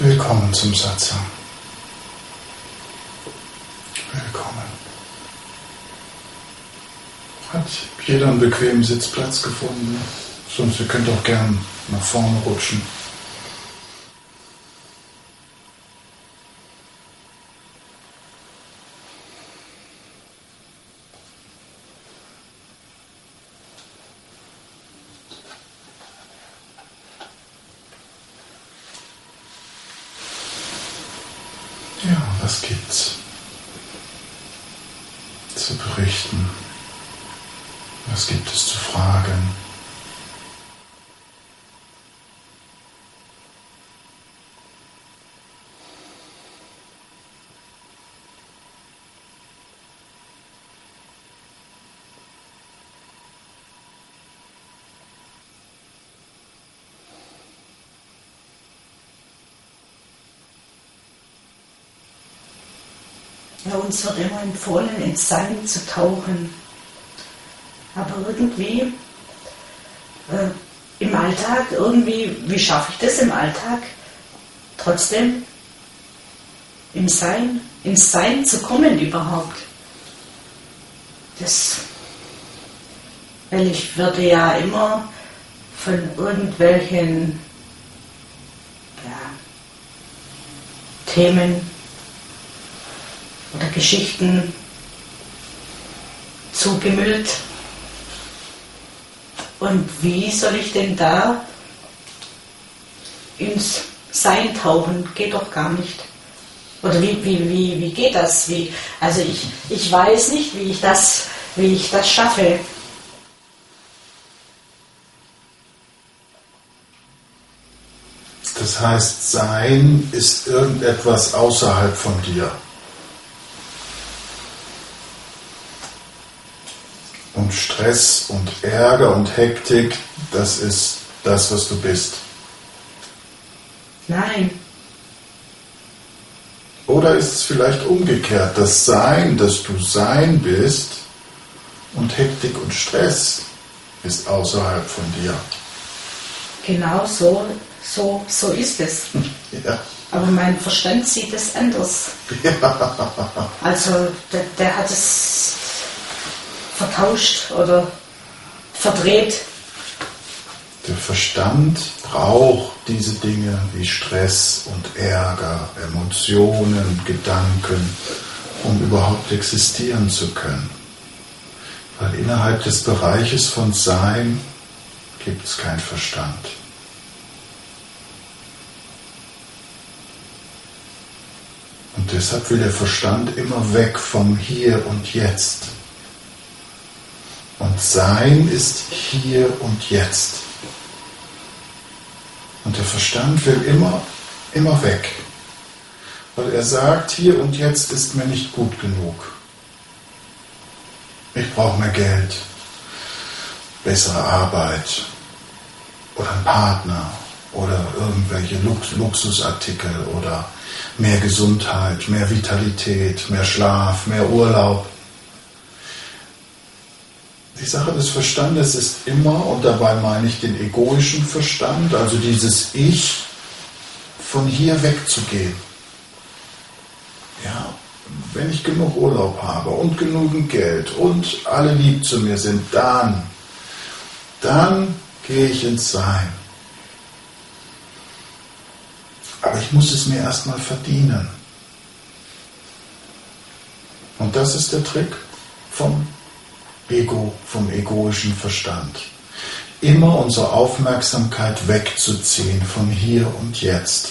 Willkommen zum Satsang. Willkommen. Hat jeder einen bequemen Sitzplatz gefunden? Sonst ihr könnt auch gern nach vorne rutschen. Ja, was gibt's zu berichten? Was gibt es zu fragen? Ja, uns wird immer empfohlen, ins Sein zu tauchen. Aber irgendwie im Alltag, wie schaffe ich das im Alltag, trotzdem ins Sein zu kommen überhaupt? Weil ich werde ja immer von irgendwelchen Themen oder Geschichten zugemüllt. Und wie soll ich denn da ins Sein tauchen? Geht doch gar nicht. Oder wie geht das? Also ich weiß nicht, wie ich das schaffe. Das heißt, Sein ist irgendetwas außerhalb von dir. Und Stress und Ärger und Hektik, das ist das, was du bist. Nein. Oder ist es vielleicht umgekehrt, das Sein, dass du Sein bist und Hektik und Stress ist außerhalb von dir. Genau so ist es. Ja. Aber mein Verstand sieht es anders. Ja. Also der hat es vertauscht oder verdreht. Der Verstand braucht diese Dinge wie Stress und Ärger, Emotionen, Gedanken, um überhaupt existieren zu können. Weil innerhalb des Bereiches von Sein gibt es keinen Verstand. Und deshalb will der Verstand immer weg vom Hier und Jetzt. Und Sein ist hier und jetzt. Und der Verstand will immer weg. Weil er sagt, hier und jetzt ist mir nicht gut genug. Ich brauche mehr Geld, bessere Arbeit oder einen Partner oder irgendwelche Luxusartikel oder mehr Gesundheit, mehr Vitalität, mehr Schlaf, mehr Urlaub. Die Sache des Verstandes ist immer, und dabei meine ich den egoischen Verstand, also dieses Ich, von hier wegzugehen. Ja, wenn ich genug Urlaub habe und genügend Geld und alle lieb zu mir sind, dann gehe ich ins Sein. Aber ich muss es mir erstmal verdienen. Und das ist der Trick vom egoischen Verstand. Immer unsere Aufmerksamkeit wegzuziehen von hier und jetzt.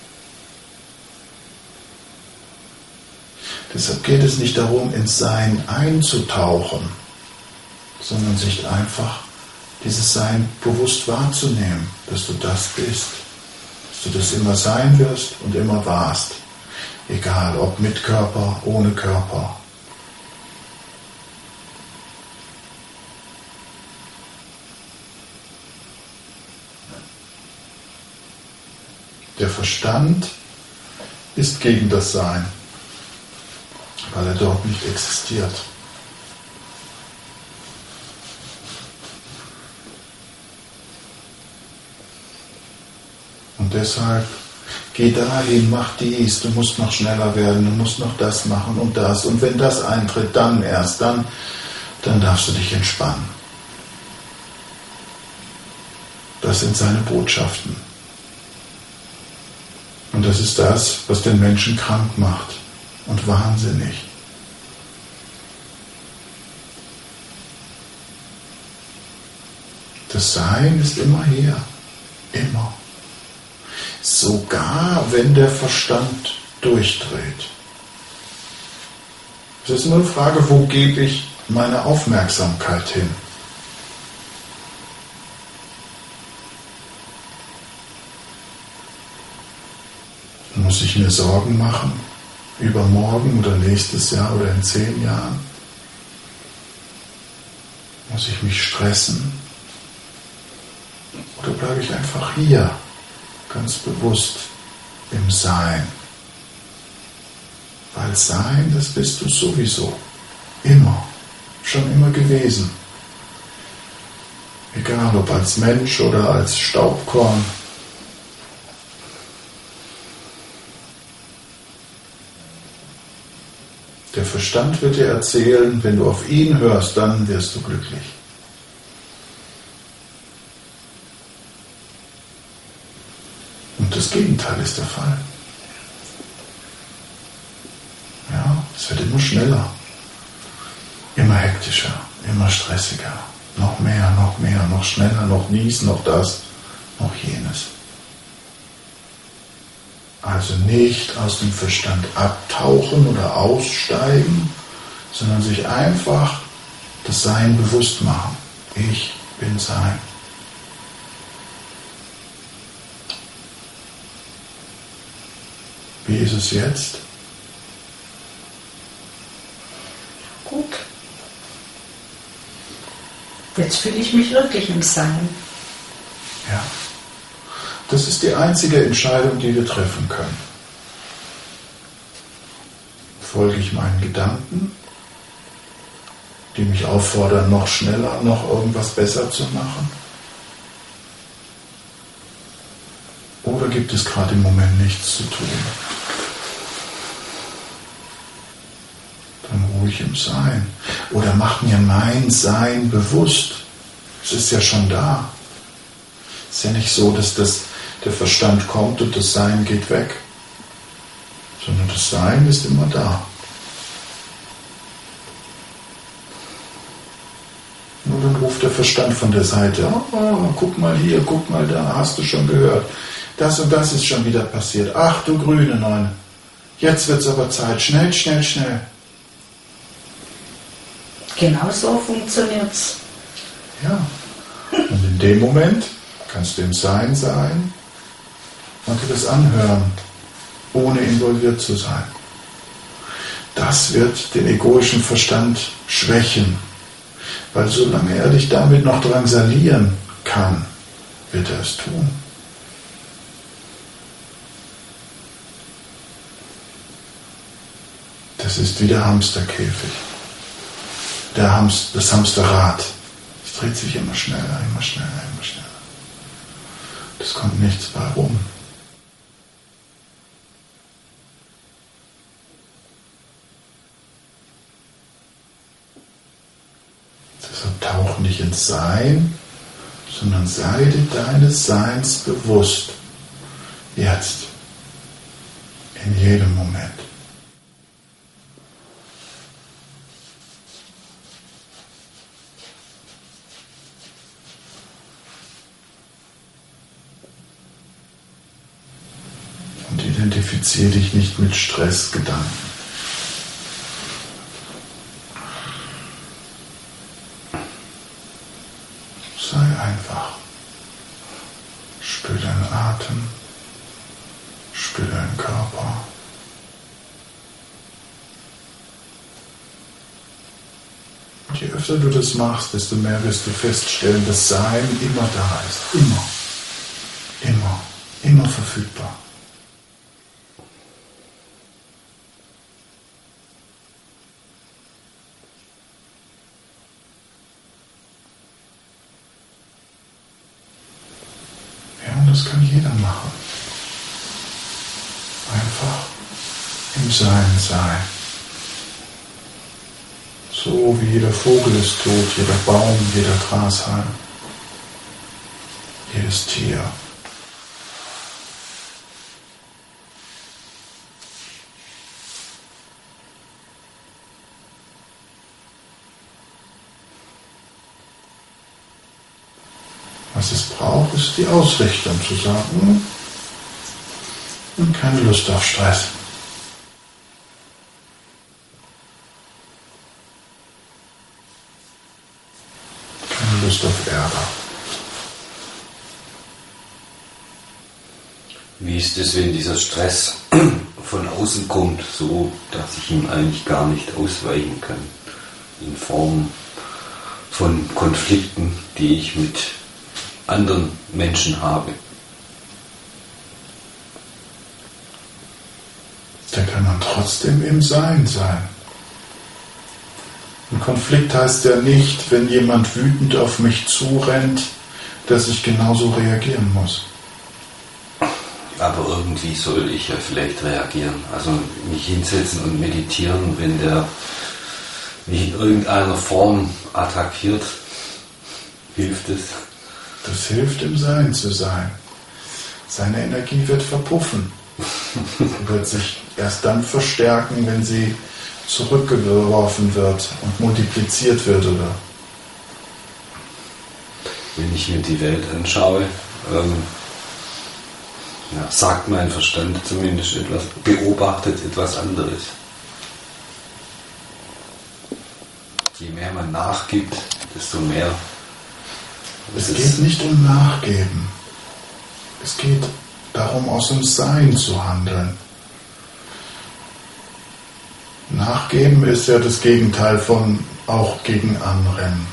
Deshalb geht es nicht darum, ins Sein einzutauchen, sondern sich einfach dieses Sein bewusst wahrzunehmen, dass du das bist, dass du das immer sein wirst und immer warst. Egal, ob mit Körper, ohne Körper. Der Verstand ist gegen das Sein, weil er dort nicht existiert. Und deshalb geh dahin, mach dies, du musst noch schneller werden, du musst noch das machen und das. Und wenn das eintritt, dann erst, dann darfst du dich entspannen. Das sind seine Botschaften. Und das ist das, was den Menschen krank macht und wahnsinnig. Das Sein ist immer hier, immer. Sogar wenn der Verstand durchdreht. Es ist nur eine Frage, wo gebe ich meine Aufmerksamkeit hin? Muss ich mir Sorgen machen über morgen oder nächstes Jahr oder in 10 Jahren? Muss ich mich stressen? Oder bleibe ich einfach hier, ganz bewusst im Sein? Weil Sein, das bist du sowieso, immer, schon immer gewesen. Egal ob als Mensch oder als Staubkorn. Der Verstand wird dir erzählen, wenn du auf ihn hörst, dann wirst du glücklich. Und das Gegenteil ist der Fall. Ja, es wird immer schneller, immer hektischer, immer stressiger, noch mehr, noch schneller, noch dies, noch das, noch jenes. Also nicht aus dem Verstand abtauchen oder aussteigen, sondern sich einfach das Sein bewusst machen. Ich bin Sein. Wie ist es jetzt? Gut. Jetzt fühle ich mich wirklich im Sein. Ja. Das ist die einzige Entscheidung, die wir treffen können. Folge ich meinen Gedanken, die mich auffordern, noch schneller, noch irgendwas besser zu machen? Oder gibt es gerade im Moment nichts zu tun? Dann ruhig im Sein. Oder mach mir mein Sein bewusst. Es ist ja schon da. Es ist ja nicht so, dass der Verstand kommt und das Sein geht weg. Sondern das Sein ist immer da. Nur dann ruft der Verstand von der Seite, oh, guck mal hier, guck mal da, hast du schon gehört. Das und das ist schon wieder passiert. Ach du grüne Neune. Jetzt wird's aber Zeit. Schnell, schnell, schnell. Genau so funktioniert's. Ja. Und in dem Moment kannst du im Sein sein und dir das anhören, ohne involviert zu sein. Das wird den egoischen Verstand schwächen, weil solange er dich damit noch drangsalieren kann, wird er es tun. Das ist wie der Hamsterkäfig, das Hamsterrad. Es dreht sich immer schneller, immer schneller, immer schneller. Es kommt nichts bei rum. Deshalb tauch nicht ins Sein, sondern sei dir deines Seins bewusst. Jetzt. In jedem Moment. Und identifiziere dich nicht mit Stressgedanken. Sei einfach. Spür deinen Atem. Spür deinen Körper. Und je öfter du das machst, desto mehr wirst du feststellen, dass Sein immer da ist. Immer. Immer. Immer verfügbar. Ja, und das kann jeder machen. im Sein sein. So wie jeder Vogel es tut, jeder Baum, jeder Grashalm, jedes Tier. Was es braucht, ist die Ausrichtung, zu sagen, keine Lust auf Stress. Keine Lust auf Ärger. Wie ist es, wenn dieser Stress von außen kommt, so dass ich ihm eigentlich gar nicht ausweichen kann, in Form von Konflikten, die ich mit anderen Menschen habe? Da kann man trotzdem im Sein sein. Ein Konflikt heißt ja nicht, wenn jemand wütend auf mich zurennt, dass ich genauso reagieren muss. Aber irgendwie soll ich ja vielleicht reagieren. Also mich hinsetzen und meditieren, wenn der mich in irgendeiner Form attackiert, hilft es. Das hilft, im Sein zu sein. Seine Energie wird verpuffen. Wird sich erst dann verstärken, wenn sie zurückgeworfen wird und multipliziert wird, oder? Wenn ich mir die Welt anschaue, sagt mein Verstand zumindest etwas, beobachtet etwas anderes. Je mehr man nachgibt, desto mehr. Es geht nicht um Nachgeben. Es geht darum, aus dem Sein zu handeln. Nachgeben ist ja das Gegenteil von auch gegen anrennen.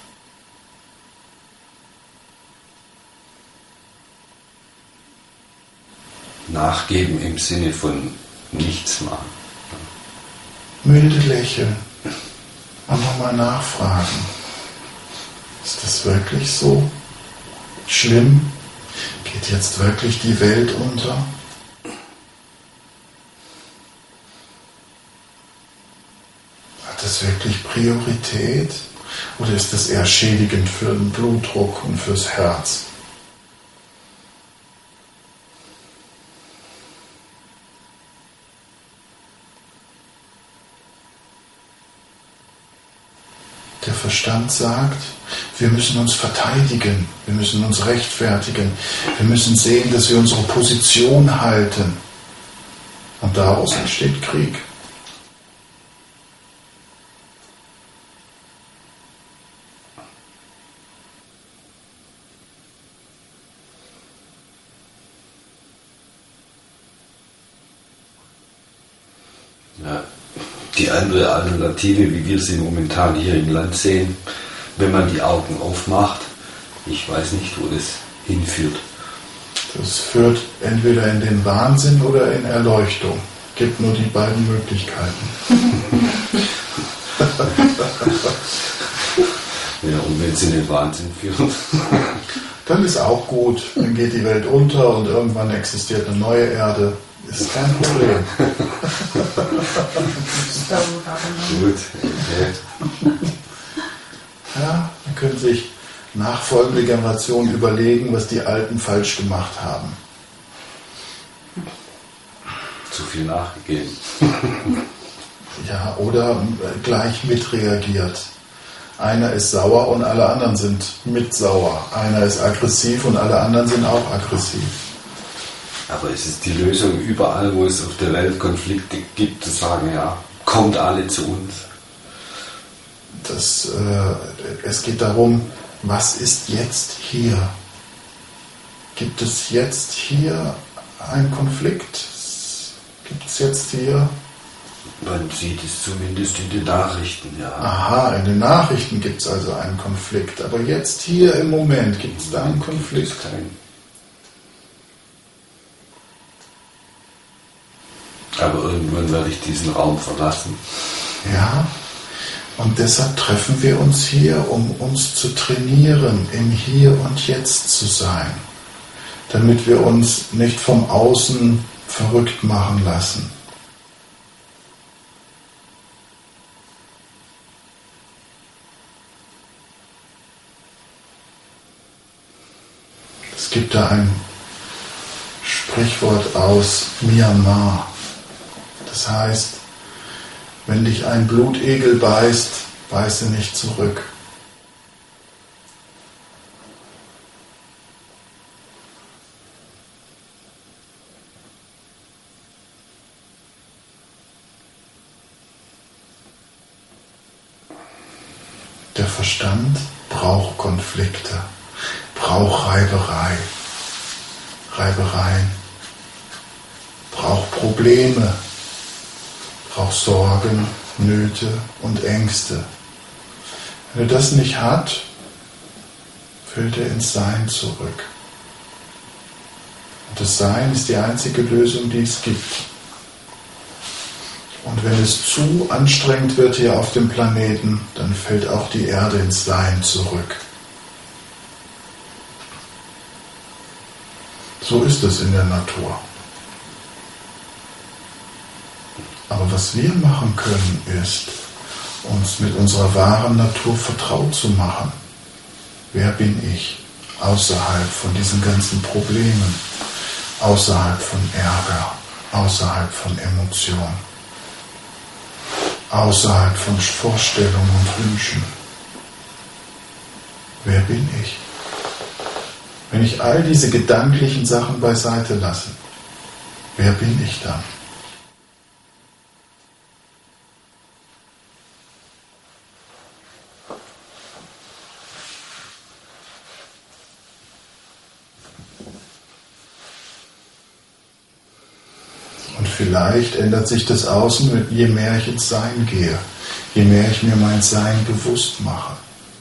Nachgeben im Sinne von nichts machen. Milde lächeln. Und nochmal nachfragen. Ist das wirklich so schlimm? Geht jetzt wirklich die Welt unter? Hat das wirklich Priorität? Oder ist das eher schädigend für den Blutdruck und fürs Herz? Der Verstand sagt, wir müssen uns verteidigen, wir müssen uns rechtfertigen, wir müssen sehen, dass wir unsere Position halten. Und daraus entsteht Krieg. Ja. Die andere Alternative, wie wir sie momentan hier im Land sehen, wenn man die Augen aufmacht, ich weiß nicht, wo das hinführt. Das führt entweder in den Wahnsinn oder in Erleuchtung. Gibt nur die beiden Möglichkeiten. Ja, und wenn es in den Wahnsinn führt? Dann ist auch gut. Dann geht die Welt unter und irgendwann existiert eine neue Erde. Ist kein Problem. Gut, okay. Ja, dann können sich nachfolgende Generationen überlegen, was die Alten falsch gemacht haben. Zu viel nachgegeben. Ja, oder gleich mitreagiert. Einer ist sauer und alle anderen sind mit sauer. Einer ist aggressiv und alle anderen sind auch aggressiv. Aber es ist die Lösung überall, wo es auf der Welt Konflikte gibt, zu sagen, ja, kommt alle zu uns. Es geht darum, was ist jetzt hier? Gibt es jetzt hier einen Konflikt? Gibt es jetzt hier? Man sieht es zumindest in den Nachrichten, ja. Aha, in den Nachrichten gibt es also einen Konflikt. Aber jetzt hier im Moment gibt es da einen Konflikt. Aber irgendwann werde ich diesen Raum verlassen. Ja, und deshalb treffen wir uns hier, um uns zu trainieren, im Hier und Jetzt zu sein. Damit wir uns nicht vom Außen verrückt machen lassen. Es gibt da ein Sprichwort aus Myanmar. Das heißt, wenn dich ein Blutegel beißt, beiße nicht zurück. Der Verstand braucht Konflikte, braucht Reibereien, braucht Probleme, braucht Sorgen, Nöte und Ängste. Wenn er das nicht hat, fällt er ins Sein zurück. Und das Sein ist die einzige Lösung, die es gibt. Und wenn es zu anstrengend wird hier auf dem Planeten, dann fällt auch die Erde ins Sein zurück. So ist es in der Natur. Aber was wir machen können, ist, uns mit unserer wahren Natur vertraut zu machen. Wer bin ich außerhalb von diesen ganzen Problemen, außerhalb von Ärger, außerhalb von Emotionen, außerhalb von Vorstellungen und Wünschen? Wer bin ich? Wenn ich all diese gedanklichen Sachen beiseite lasse, wer bin ich dann? Und vielleicht ändert sich das Außen, je mehr ich ins Sein gehe, je mehr ich mir mein Sein bewusst mache.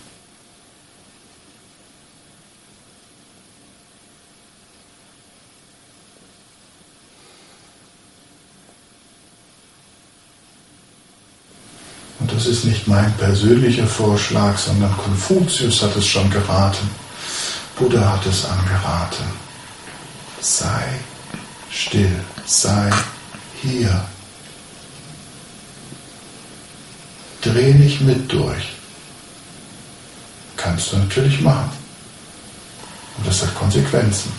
Und das ist nicht mein persönlicher Vorschlag, sondern Konfuzius hat es schon geraten. Buddha hat es angeraten. Sei still, sei hier. Dreh nicht mit durch. Kannst du natürlich machen. Und das hat Konsequenzen.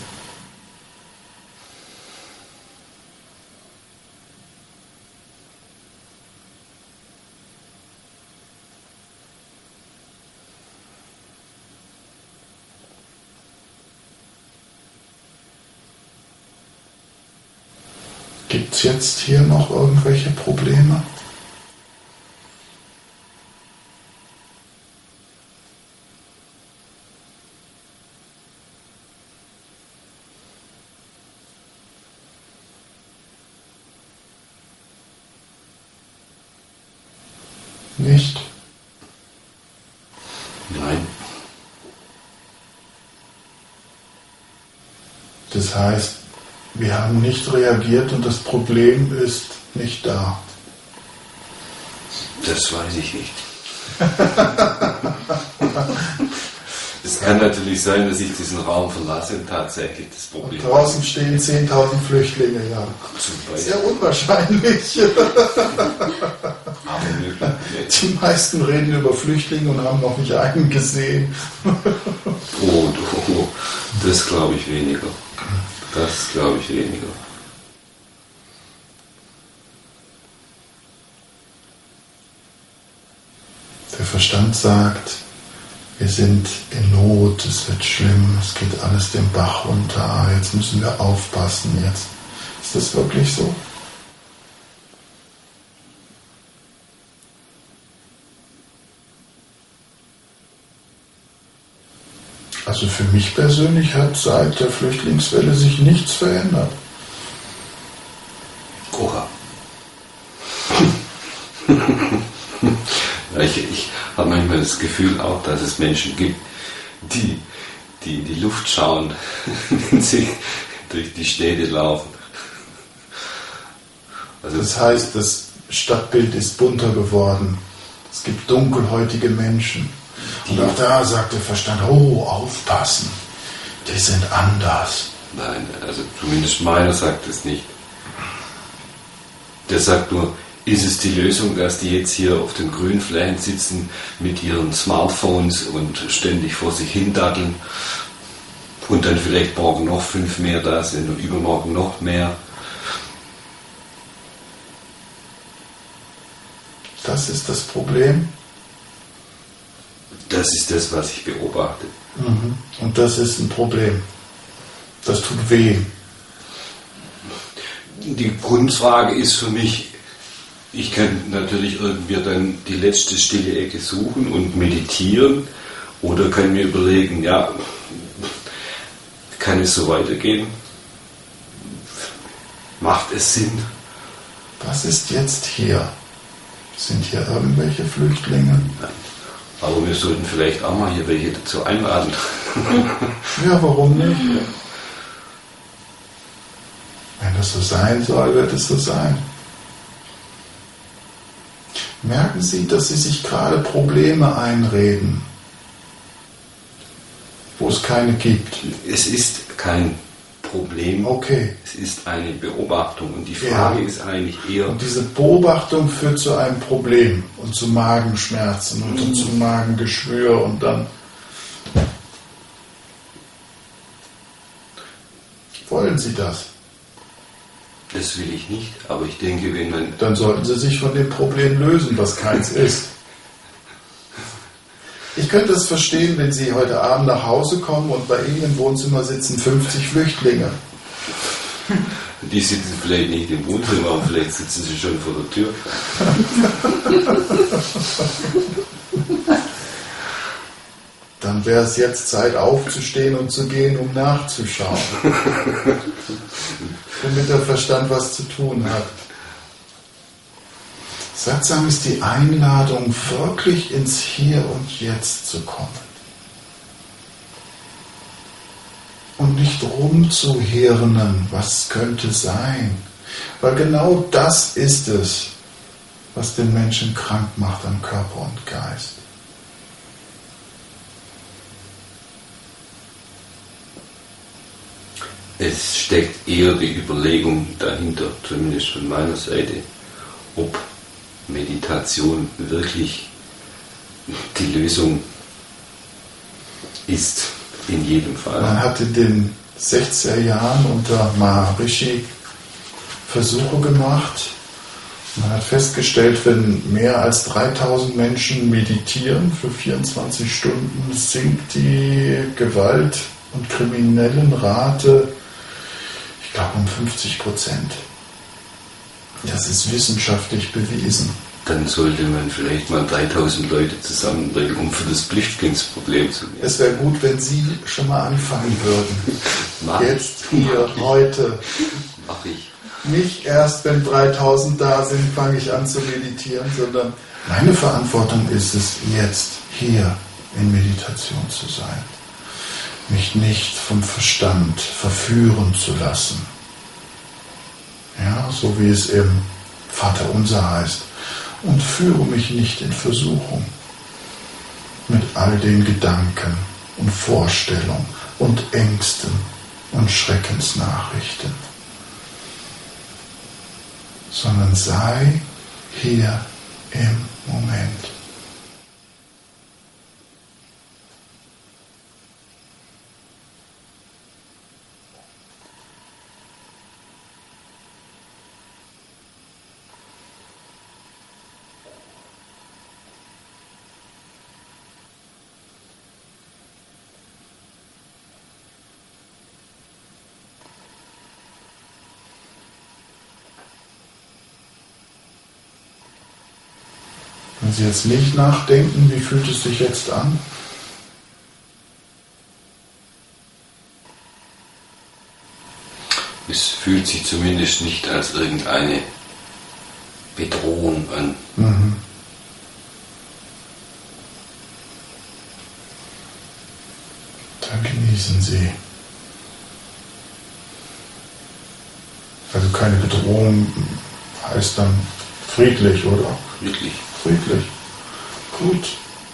Gibt es jetzt hier noch irgendwelche Probleme? Nicht? Nein. Das heißt, wir haben nicht reagiert und das Problem ist nicht da. Das weiß ich nicht. Es kann natürlich sein, dass ich diesen Raum verlasse und tatsächlich das Problem. Und draußen stehen 10.000 Flüchtlinge, ja. Sehr unwahrscheinlich. Aber möglich. Die meisten reden über Flüchtlinge und haben noch nicht einen gesehen. Oh, das glaube ich weniger. Das glaube ich weniger. Der Verstand sagt, wir sind in Not, es wird schlimm, es geht alles den Bach runter, jetzt müssen wir aufpassen, jetzt. Ist das wirklich so? Also für mich persönlich hat seit der Flüchtlingswelle sich nichts verändert. Oha. Ich habe manchmal das Gefühl auch, dass es Menschen gibt, die in die Luft schauen, wenn sie durch die Städte laufen. Also das heißt, das Stadtbild ist bunter geworden. Es gibt dunkelhäutige Menschen. Und auch da sagt der Verstand, oh, aufpassen, die sind anders. Nein, also zumindest meiner sagt es nicht. Der sagt nur, ist es die Lösung, dass die jetzt hier auf den Grünflächen sitzen mit ihren Smartphones und ständig vor sich hin daddeln? Und dann vielleicht morgen noch 5 mehr da sind und übermorgen noch mehr. Das ist das Problem. Das ist das, was ich beobachte. Und das ist ein Problem. Das tut weh. Die Grundfrage ist für mich, ich kann natürlich irgendwie dann die letzte stille Ecke suchen und meditieren oder kann mir überlegen, ja, kann es so weitergehen? Macht es Sinn? Was ist jetzt hier? Sind hier irgendwelche Flüchtlinge? Nein. Aber wir sollten vielleicht auch mal hier welche dazu einladen. Ja, warum nicht? Wenn das so sein soll, wird es so sein. Merken Sie, dass Sie sich gerade Probleme einreden, wo es keine gibt? Es ist kein Problem. Okay. Es ist eine Beobachtung. Und die Frage ist eigentlich eher... Und diese Beobachtung führt zu einem Problem und zu Magenschmerzen und zu Magengeschwür und dann... Wollen Sie das? Das will ich nicht, aber ich denke, wenn man... Dann sollten Sie sich von dem Problem lösen, was keins ist. Ich könnte es verstehen, wenn Sie heute Abend nach Hause kommen und bei Ihnen im Wohnzimmer sitzen 50 Flüchtlinge. Die sitzen vielleicht nicht im Wohnzimmer, aber vielleicht sitzen sie schon vor der Tür. Dann wäre es jetzt Zeit aufzustehen und zu gehen, um nachzuschauen. Damit der Verstand was zu tun hat. Satsang ist die Einladung, wirklich ins Hier und Jetzt zu kommen. Und nicht rumzuhirnen, was könnte sein. Weil genau das ist es, was den Menschen krank macht an Körper und Geist. Es steckt eher die Überlegung dahinter, zumindest von meiner Seite, ob Meditation wirklich die Lösung ist, in jedem Fall. Man hat in den 60er Jahren unter Maharishi Versuche gemacht. Man hat festgestellt, wenn mehr als 3000 Menschen meditieren für 24 Stunden, sinkt die Gewalt- und Kriminellenrate, ich glaube, um 50%. Das ist wissenschaftlich bewiesen. Dann sollte man vielleicht mal 3000 Leute zusammenbringen, um für das Flüchtlingsproblem zu gehen. Es wäre gut, wenn Sie schon mal anfangen würden. Jetzt, hier, heute. Mach ich. Nicht erst, wenn 3000 da sind, fange ich an zu meditieren, sondern meine Verantwortung ist es, jetzt hier in Meditation zu sein. Mich nicht vom Verstand verführen zu lassen. Ja, so wie es im Vaterunser heißt. Und führe mich nicht in Versuchung mit all den Gedanken und Vorstellungen und Ängsten und Schreckensnachrichten, sondern sei hier im Moment. Wenn Sie jetzt nicht nachdenken, wie fühlt es sich jetzt an? Es fühlt sich zumindest nicht als irgendeine Bedrohung an. Mhm. Dann genießen Sie. Also keine Bedrohung heißt dann friedlich, oder? Friedlich. Friedlich. Gut.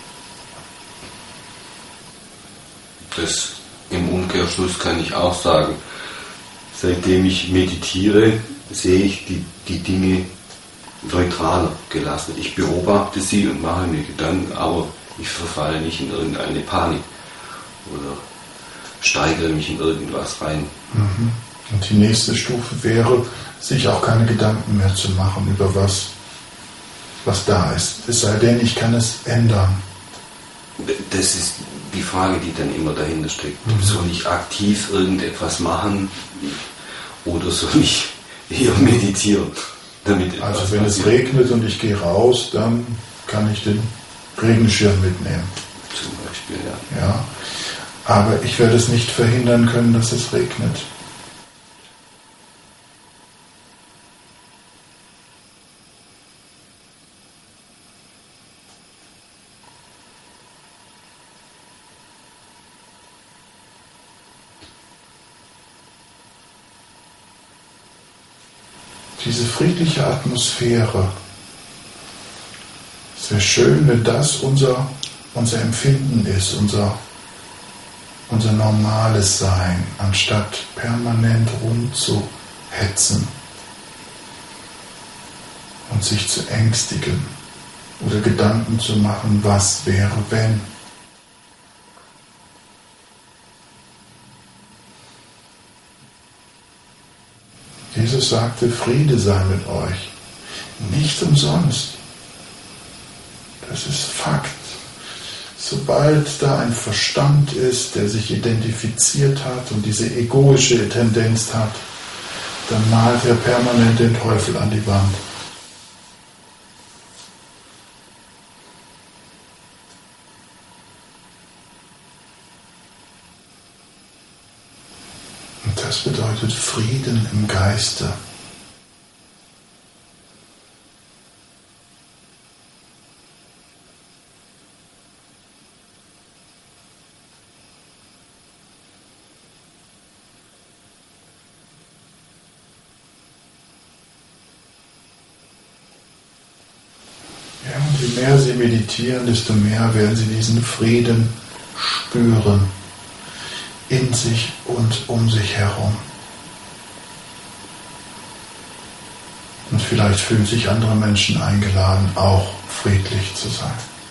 Das im Umkehrschluss kann ich auch sagen. Seitdem ich meditiere, sehe ich die Dinge neutraler gelassen. Ich beobachte sie und mache mir Gedanken, aber ich verfalle nicht in irgendeine Panik oder steigere mich in irgendwas rein. Mhm. Und die nächste Stufe wäre, sich auch keine Gedanken mehr zu machen über was da ist. Es sei denn, ich kann es ändern. Das ist die Frage, die dann immer dahinter steckt. Soll ich aktiv irgendetwas machen oder soll ich eher meditieren? Also wenn es regnet und ich gehe raus, dann kann ich den Regenschirm mitnehmen. Zum Beispiel, ja. Ja. Aber ich werde es nicht verhindern können, dass es regnet. Diese friedliche Atmosphäre. Es wäre schön, wenn das unser Empfinden ist, unser normales Sein, anstatt permanent rumzuhetzen und sich zu ängstigen oder Gedanken zu machen, was wäre, wenn. Jesus sagte, Friede sei mit euch. Nicht umsonst. Das ist Fakt. Sobald da ein Verstand ist, der sich identifiziert hat und diese egoische Tendenz hat, dann malt er permanent den Teufel an die Wand. Und das bedeutet Frieden im Geiste. Ja, und je mehr Sie meditieren, desto mehr werden Sie diesen Frieden spüren. In sich und um sich herum. Und vielleicht fühlen sich andere Menschen eingeladen, auch friedlich zu sein.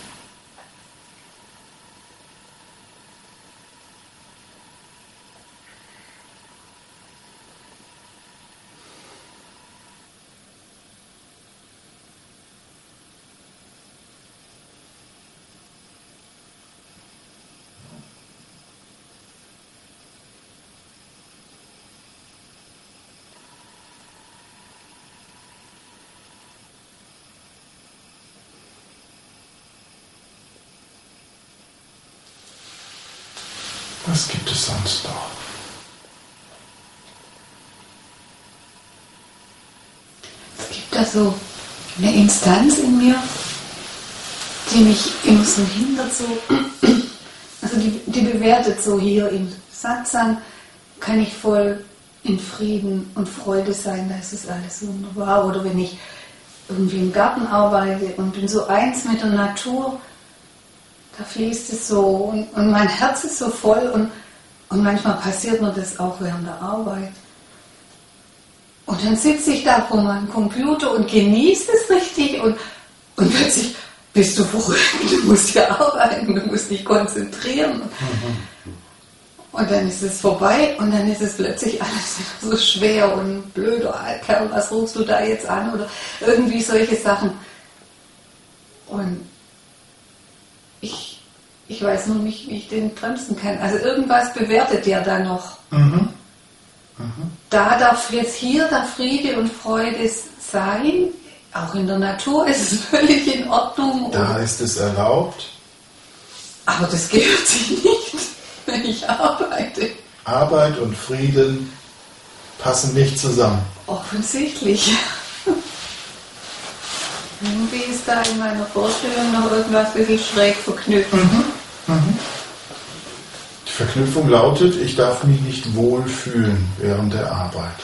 Was gibt es sonst noch? Es gibt da so eine Instanz in mir, die mich immer so hindert, also die bewertet so hier im Satsang, kann ich voll in Frieden und Freude sein, da ist es alles wunderbar. Oder wenn ich irgendwie im Garten arbeite und bin so eins mit der Natur, da fließt es so und mein Herz ist so voll und manchmal passiert mir das auch während der Arbeit. Und dann sitze ich da vor meinem Computer und genieße es richtig und plötzlich bist du verrückt, du musst ja arbeiten, du musst dich konzentrieren. Und dann ist es vorbei und dann ist es plötzlich alles so schwer und blöd. Oh, Kerl, was rufst du da jetzt an? Oder irgendwie solche Sachen. Und ich weiß nur nicht, wie ich den bremsen kann. Also irgendwas bewertet ja da noch. Da darf jetzt hier der Friede und Freude sein. Auch in der Natur ist es völlig in Ordnung. Da ist es erlaubt. Aber das gehört sich nicht, wenn ich arbeite. Arbeit und Frieden passen nicht zusammen. Offensichtlich. Irgendwie ist da in meiner Vorstellung noch irgendwas ein bisschen schräg verknüpft. Die Verknüpfung lautet, ich darf mich nicht wohlfühlen während der Arbeit.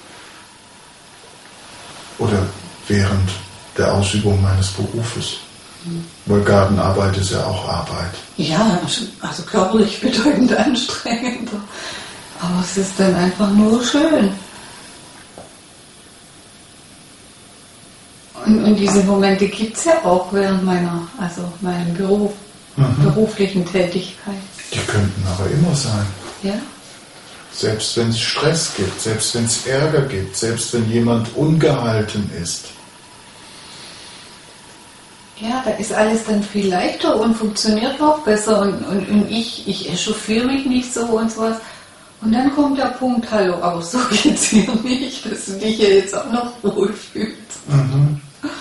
Oder während der Ausübung meines Berufes. Weil Gartenarbeit ist ja auch Arbeit. Ja, also körperlich bedeutend anstrengender. Aber es ist dann einfach nur schön. Und diese Momente gibt es ja auch während meinem beruflichen Tätigkeit. Die könnten aber immer sein. Ja. Selbst wenn es Stress gibt, selbst wenn es Ärger gibt, selbst wenn jemand ungehalten ist. Ja, da ist alles dann viel leichter und funktioniert auch besser und ich echauffiere mich nicht so und sowas. Und dann kommt der Punkt, hallo, aber so geht's hier nicht, dass du dich ja jetzt auch noch wohlfühlst. Mhm.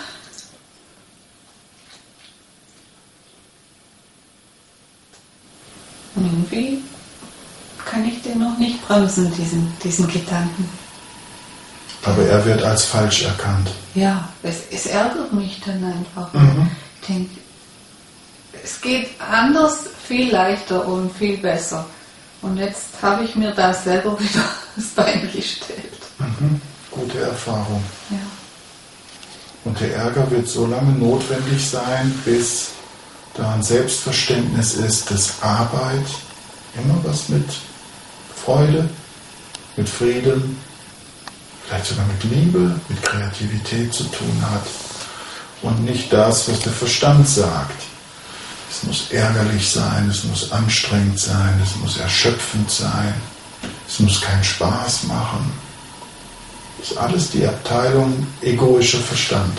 Und irgendwie kann ich den noch nicht bremsen, diesen Gedanken. Aber er wird als falsch erkannt. Ja, es ärgert mich dann einfach. Ich denke, es geht anders, viel leichter und viel besser. Und jetzt habe ich mir da selber wieder das Bein gestellt. Mhm. Gute Erfahrung. Ja. Und der Ärger wird so lange notwendig sein, bis da ein Selbstverständnis ist, dass Arbeit immer was mit Freude, mit Frieden, vielleicht sogar mit Liebe, mit Kreativität zu tun hat und nicht das, was der Verstand sagt. Es muss ärgerlich sein, es muss anstrengend sein, es muss erschöpfend sein, es muss keinen Spaß machen. Das ist alles die Abteilung egoischer Verstand.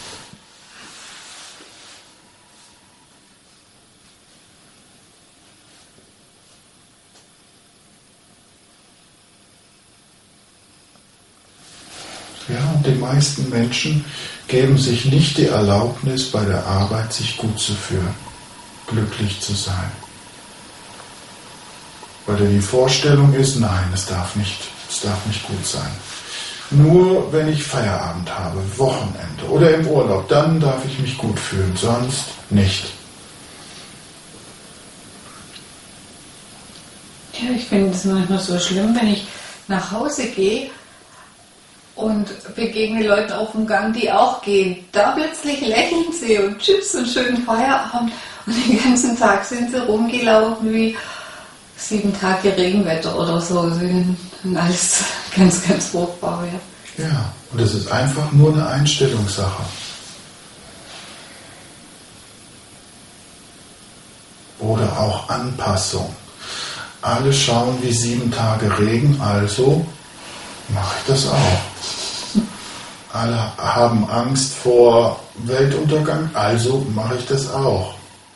Ja, und die meisten Menschen geben sich nicht die Erlaubnis, bei der Arbeit sich gut zu fühlen, glücklich zu sein. Weil da die Vorstellung ist, nein, es darf nicht gut sein. Nur wenn ich Feierabend habe, Wochenende oder im Urlaub, dann darf ich mich gut fühlen, sonst nicht. Ja, ich finde es manchmal so schlimm, wenn ich nach Hause gehe und begegne Leuten auf dem Gang, die auch gehen. Da plötzlich lächeln sie und tschüss und schönen Feierabend. Und den ganzen Tag sind sie rumgelaufen wie 7 Tage Regenwetter oder so. Und alles ganz, ganz furchtbar. Ja, und es ist einfach nur eine Einstellungssache. Oder auch Anpassung. Alle schauen wie 7 Tage Regen, also mache ich das auch. Alle haben Angst vor Weltuntergang, also mache ich das auch.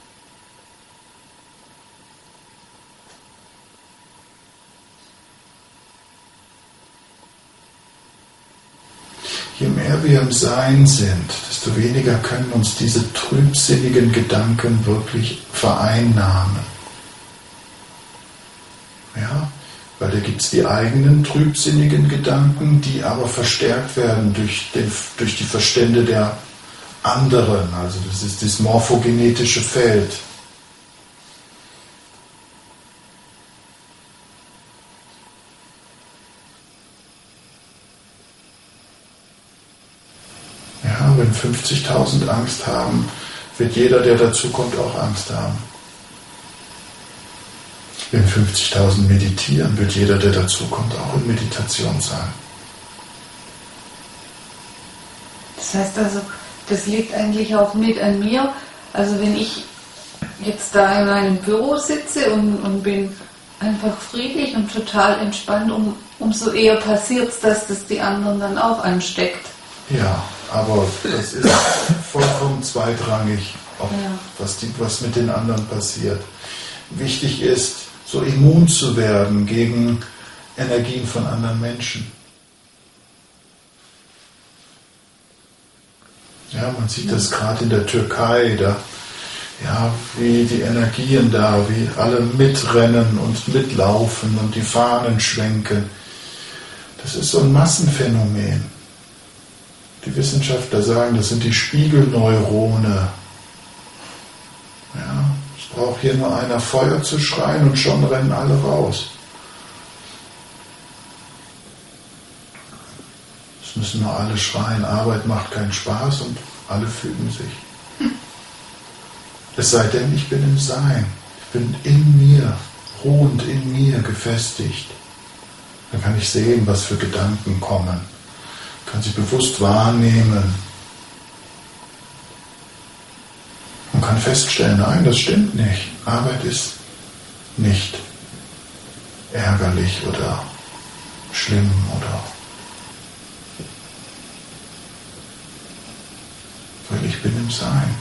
Je mehr wir im Sein sind, desto weniger können uns diese trübsinnigen Gedanken wirklich vereinnahmen. Ja, weil da gibt es die eigenen trübsinnigen Gedanken, die aber verstärkt werden durch die Verstände der anderen. Also das ist das morphogenetische Feld. Ja, wenn 50.000 Angst haben, wird jeder, der dazukommt, auch Angst haben. Wenn 50.000 meditieren, wird jeder, der dazukommt, auch in Meditation sein. Das heißt also, das liegt eigentlich auch nicht an mir. Also wenn ich jetzt da in meinem Büro sitze und bin einfach friedlich und total entspannt, umso eher passiert es, dass das die anderen dann auch ansteckt. Ja, aber das ist vollkommen zweitrangig, was mit den anderen passiert. Wichtig ist, so immun zu werden gegen Energien von anderen Menschen. Ja, man sieht das gerade in der Türkei, wie die Energien da, wie alle mitrennen und mitlaufen und die Fahnen schwenken. Das ist so ein Massenphänomen. Die Wissenschaftler sagen, das sind die Spiegelneurone. Ja, es braucht hier nur einer Feuer zu schreien und schon rennen alle raus. Es müssen nur alle schreien, Arbeit macht keinen Spaß und alle fügen sich. Es sei denn, ich bin im Sein. Ich bin in mir, ruhend in mir gefestigt. Dann kann ich sehen, was für Gedanken kommen. Kann sie bewusst wahrnehmen. Man kann feststellen, nein, das stimmt nicht. Arbeit ist nicht ärgerlich oder schlimm oder weil ich bin im Sein.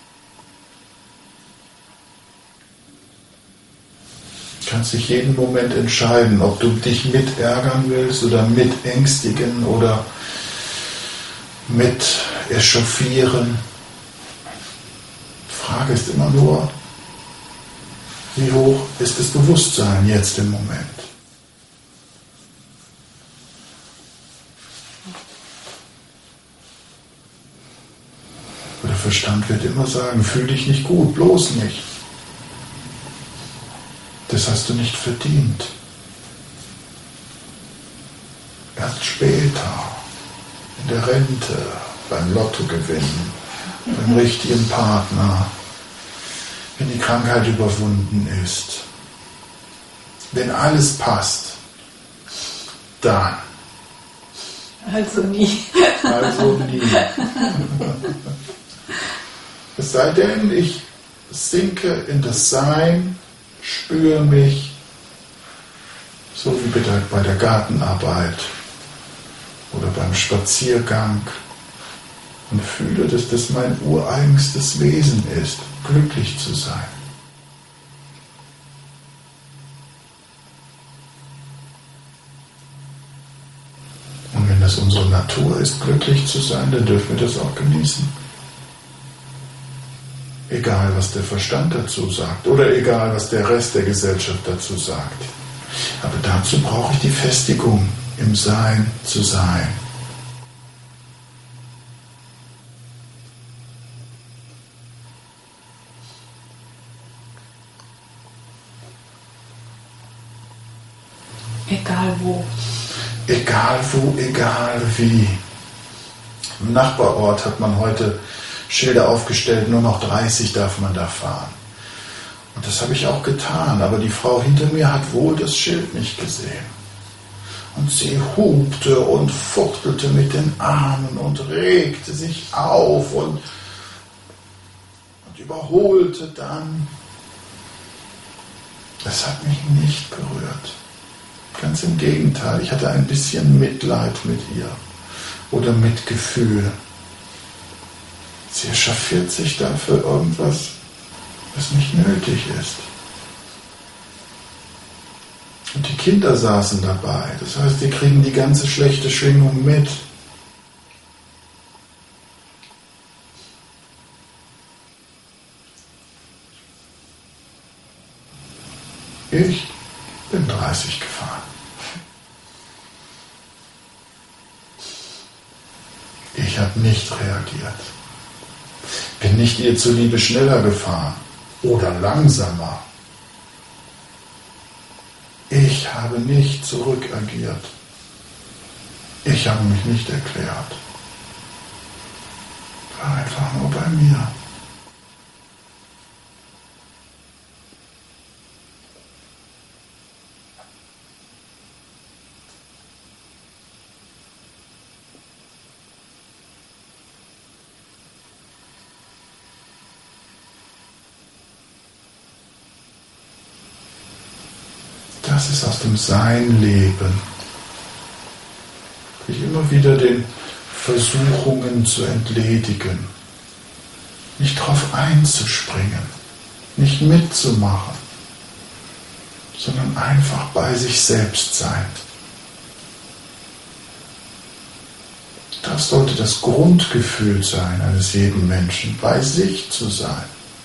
Du kannst dich jeden Moment entscheiden, ob du dich mit ärgern willst oder mit ängstigen oder mit echauffieren. Die Frage ist immer nur, wie hoch ist das Bewusstsein jetzt im Moment? Der Verstand wird immer sagen, fühl dich nicht gut, bloß nicht. Das hast du nicht verdient. Erst später, in der Rente, beim Lottogewinn, beim richtigen Partner, wenn die Krankheit überwunden ist, wenn alles passt, dann. Also nie. Also nie. Es sei denn, ich sinke in das Sein, spüre mich, so wie bei der Gartenarbeit oder beim Spaziergang und fühle, dass das mein ureigenstes Wesen ist, glücklich zu sein. Und wenn das unsere Natur ist, glücklich zu sein, dann dürfen wir das auch genießen. Egal, was der Verstand dazu sagt oder egal, was der Rest der Gesellschaft dazu sagt. Aber dazu brauche ich die Festigung, im Sein zu sein. Egal wo. Egal wo, egal wie. Im Nachbarort hat man heute Schilder aufgestellt, nur noch 30 darf man da fahren. Und das habe ich auch getan, aber die Frau hinter mir hat wohl das Schild nicht gesehen. Und sie hupte und fuchtelte mit den Armen und regte sich auf und überholte dann. Das hat mich nicht berührt. Ganz im Gegenteil, ich hatte ein bisschen Mitleid mit ihr oder Mitgefühl. Sie echauffiert sich da für irgendwas, was nicht nötig ist. Und die Kinder saßen dabei. Das heißt, die kriegen die ganze schlechte Schwingung mit. Ich bin 30 gefahren. Ich habe nicht reagiert. Bin nicht ihr zuliebe schneller gefahren oder langsamer. Ich habe nicht zurückagiert. Ich habe mich nicht erklärt. War einfach nur bei mir. Das ist aus dem Sein leben. Sich immer wieder den Versuchungen zu entledigen. Nicht drauf einzuspringen. Nicht mitzumachen. Sondern einfach bei sich selbst sein. Das sollte das Grundgefühl sein eines jeden Menschen, bei sich zu sein.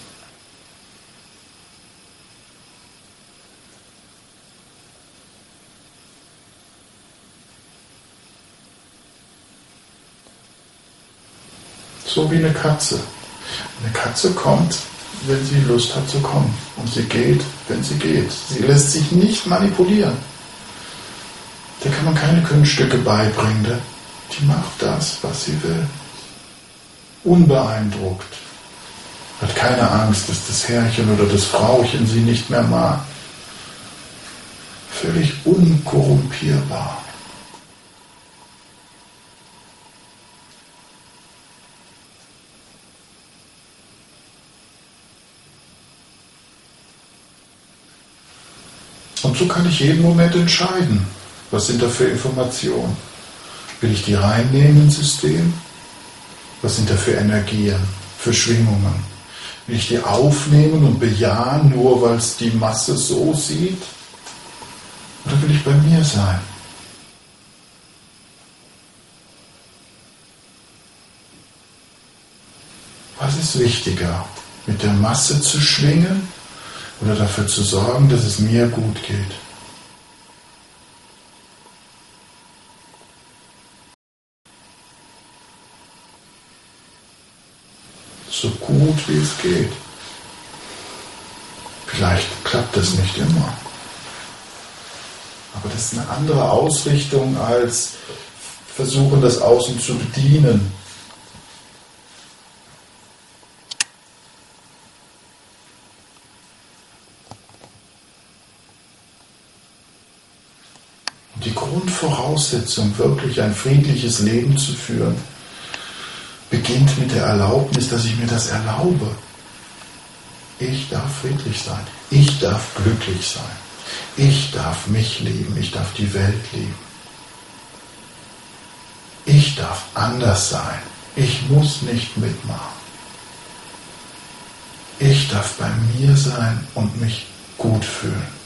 So wie eine Katze. Eine Katze kommt, wenn sie Lust hat zu kommen. Und sie geht, wenn sie geht. Sie lässt sich nicht manipulieren. Der kann man keine Kunststücke beibringen. Die macht das, was sie will. Unbeeindruckt. Hat keine Angst, dass das Herrchen oder das Frauchen sie nicht mehr mag. Völlig unkorrumpierbar. Und so kann ich jeden Moment entscheiden, was sind da für Informationen. Will ich die reinnehmen ins System? Was sind da für Energien, für Schwingungen? Will ich die aufnehmen und bejahen, nur weil es die Masse so sieht? Oder will ich bei mir sein? Was ist wichtiger, mit der Masse zu schwingen oder dafür zu sorgen, dass es mir gut geht? So gut wie es geht. Vielleicht klappt das nicht immer. Aber das ist eine andere Ausrichtung als versuchen, das Außen zu bedienen. Und die Grundvoraussetzung, wirklich ein friedliches Leben zu führen, beginnt mit der Erlaubnis, dass ich mir das erlaube. Ich darf friedlich sein. Ich darf glücklich sein. Ich darf mich lieben. Ich darf die Welt lieben. Ich darf anders sein. Ich muss nicht mitmachen. Ich darf bei mir sein und mich gut fühlen.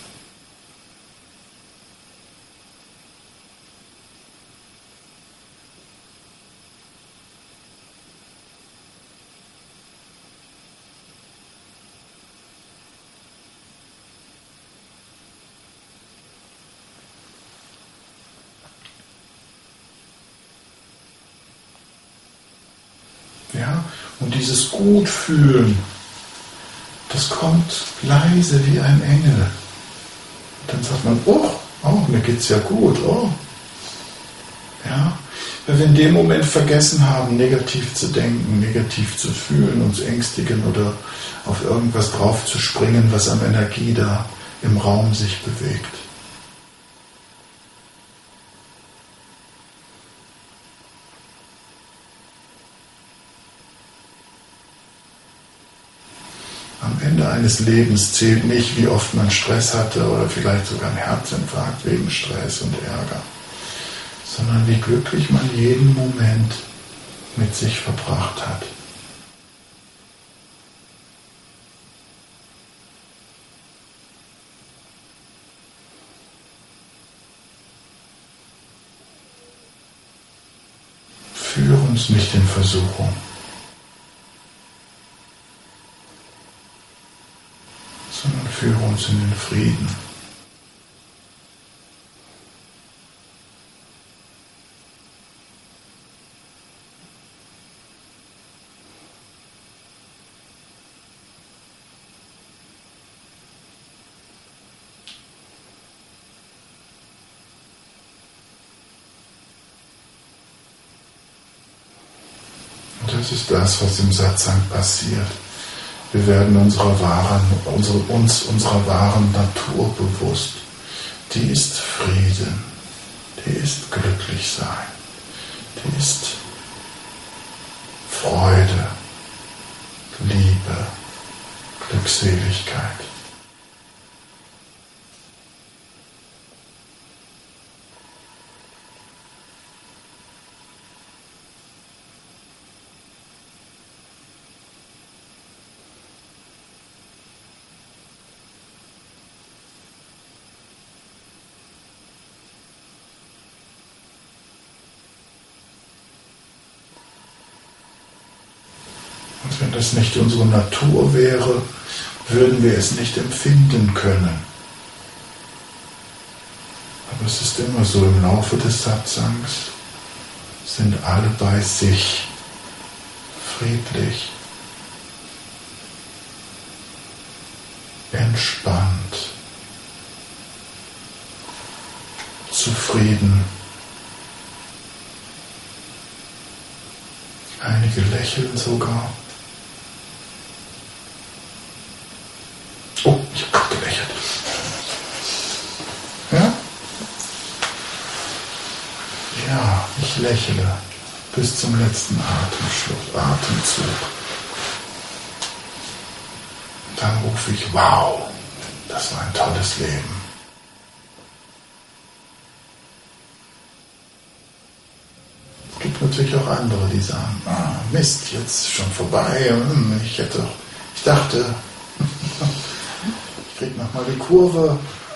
Ja, und dieses Gutfühlen, das kommt leise wie ein Engel. Und dann sagt man, oh, mir geht's ja gut, oh. Ja, weil wir in dem Moment vergessen haben, negativ zu denken, negativ zu fühlen, uns ängstigen oder auf irgendwas drauf zu springen, was an Energie da im Raum sich bewegt. Am Ende eines Lebens zählt nicht, wie oft man Stress hatte oder vielleicht sogar einen Herzinfarkt wegen Stress und Ärger, sondern wie glücklich man jeden Moment mit sich verbracht hat. Führe uns nicht in Versuchung, sondern führe uns in den Frieden. Und das ist das, was im Satsang passiert. Wir werden unserer wahren Natur bewusst. Die ist Frieden, die ist Glücklichsein, die ist Freude, Liebe, Glückseligkeit. Und wenn das nicht unsere Natur wäre, würden wir es nicht empfinden können. Aber es ist immer so, im Laufe des Satsangs sind alle bei sich, friedlich, entspannt, zufrieden. Einige lächeln sogar. Oh, ich habe gerade gelächelt. Ja? Ja, ich lächle bis zum letzten Atemzug. Dann rufe ich, wow, das war ein tolles Leben. natürlich auch andere, die sagen, Mist, jetzt schon vorbei, ich dachte, ich krieg noch mal die Kurve.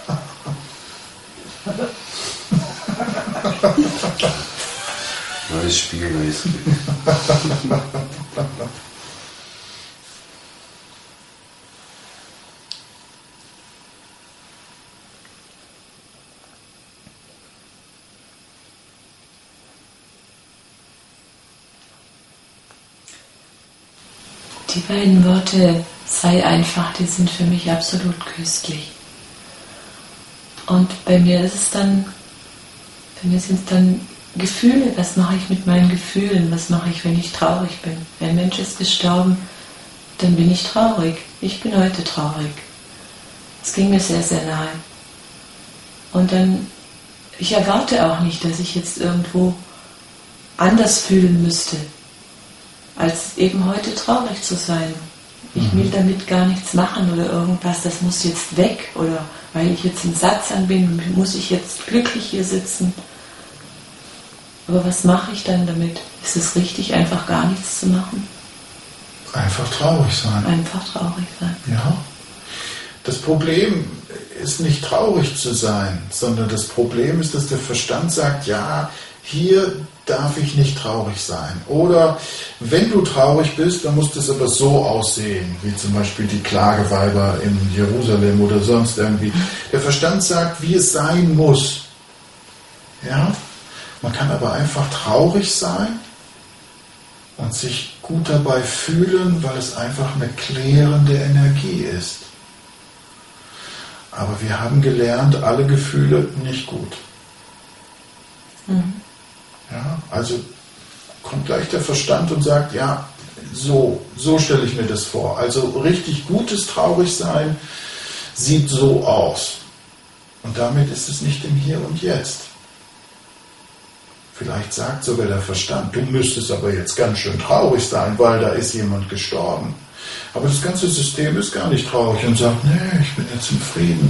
Neues Spiel, neues Glück. Die beiden Worte, sei einfach, die sind für mich absolut köstlich. Und bei mir sind es dann Gefühle. Was mache ich mit meinen Gefühlen? Was mache ich, wenn ich traurig bin? Ein Mensch ist gestorben, dann bin ich traurig. Ich bin heute traurig. Es ging mir sehr, sehr nahe. Und dann, ich erwarte auch nicht, dass ich jetzt irgendwo anders fühlen müsste, als eben heute traurig zu sein. Ich will damit gar nichts machen oder irgendwas, das muss jetzt weg, oder weil ich jetzt im Satsang bin, muss ich jetzt glücklich hier sitzen. Aber was mache ich dann damit? Ist es richtig, einfach gar nichts zu machen? Einfach traurig sein. Einfach traurig sein. Ja. Das Problem ist nicht traurig zu sein, sondern das Problem ist, dass der Verstand sagt, ja, hier darf ich nicht traurig sein. Oder wenn du traurig bist, dann muss das aber so aussehen, wie zum Beispiel die Klageweiber in Jerusalem oder sonst irgendwie. Der Verstand sagt, wie es sein muss. Ja? Man kann aber einfach traurig sein und sich gut dabei fühlen, weil es einfach eine klärende Energie ist. Aber wir haben gelernt, alle Gefühle nicht gut. Ja, also kommt gleich der Verstand und sagt, ja, so stelle ich mir das vor. Also richtig gutes Traurigsein sieht so aus. Und damit ist es nicht im Hier und Jetzt. Vielleicht sagt sogar der Verstand, du müsstest aber jetzt ganz schön traurig sein, weil da ist jemand gestorben. Aber das ganze System ist gar nicht traurig und sagt, nee, ich bin jetzt im Frieden.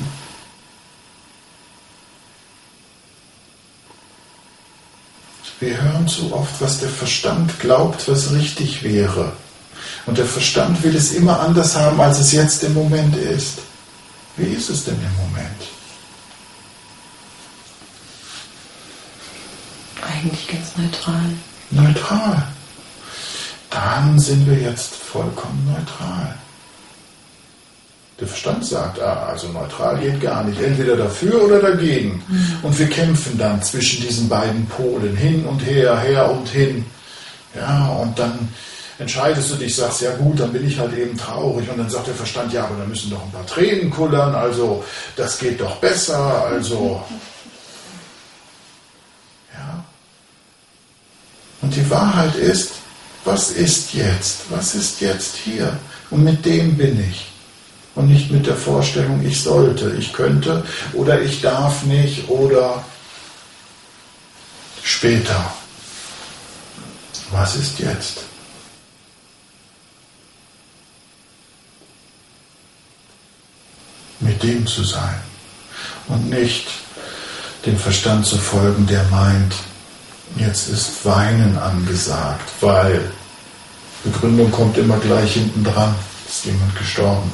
Wir hören so oft, was der Verstand glaubt, was richtig wäre. Und der Verstand will es immer anders haben, als es jetzt im Moment ist. Wie ist es denn im Moment? Eigentlich ganz neutral. Neutral. Dann sind wir jetzt vollkommen neutral. Der Verstand sagt, also neutral geht gar nicht, entweder dafür oder dagegen. Und wir kämpfen dann zwischen diesen beiden Polen, hin und her, her und hin. Ja, und dann entscheidest du dich, sagst, ja gut, dann bin ich halt eben traurig. Und dann sagt der Verstand, ja, aber da müssen doch ein paar Tränen kullern, also das geht doch besser, also... Ja. Und die Wahrheit ist, was ist jetzt? Was ist jetzt hier? Und mit dem bin ich. Und nicht mit der Vorstellung, ich sollte, ich könnte oder ich darf nicht oder später. Was ist jetzt? Mit dem zu sein und nicht dem Verstand zu folgen, der meint, jetzt ist Weinen angesagt, weil Begründung kommt immer gleich hinten dran, ist jemand gestorben.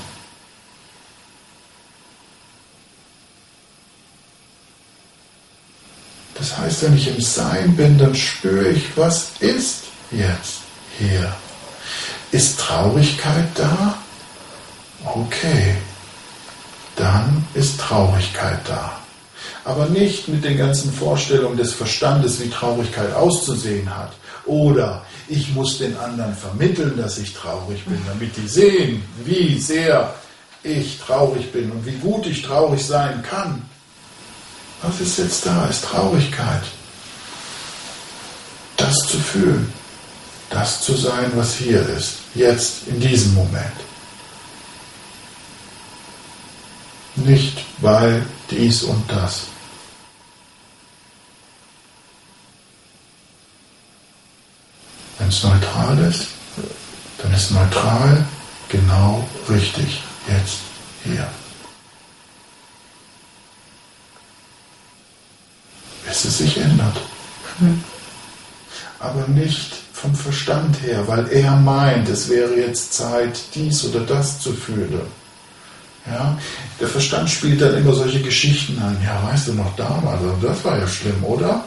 Das heißt, wenn ich im Sein bin, dann spüre ich, was ist jetzt hier. Ist Traurigkeit da? Okay, dann ist Traurigkeit da. Aber nicht mit den ganzen Vorstellungen des Verstandes, wie Traurigkeit auszusehen hat. Oder ich muss den anderen vermitteln, dass ich traurig bin, damit die sehen, wie sehr ich traurig bin und wie gut ich traurig sein kann. Was ist jetzt da? Ist Traurigkeit. Das zu fühlen. Das zu sein, was hier ist. Jetzt, in diesem Moment. Nicht weil dies und das. Wenn es neutral ist, dann ist neutral genau richtig. Jetzt, hier. Bis es sich ändert. aber nicht vom Verstand her, weil er meint, es wäre jetzt Zeit, dies oder das zu fühlen. Ja? Der Verstand spielt dann immer solche Geschichten ein. Ja, weißt du noch damals, also das war ja schlimm, oder?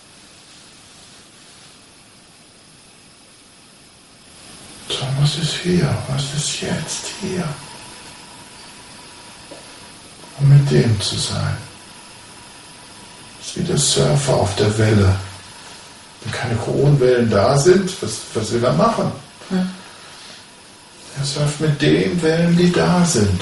So, was ist hier? Was ist jetzt hier? Um mit dem zu sein. Das ist wie der Surfer auf der Welle. Wenn keine hohen Wellen da sind, was will er machen? Er surft mit den Wellen, die da sind.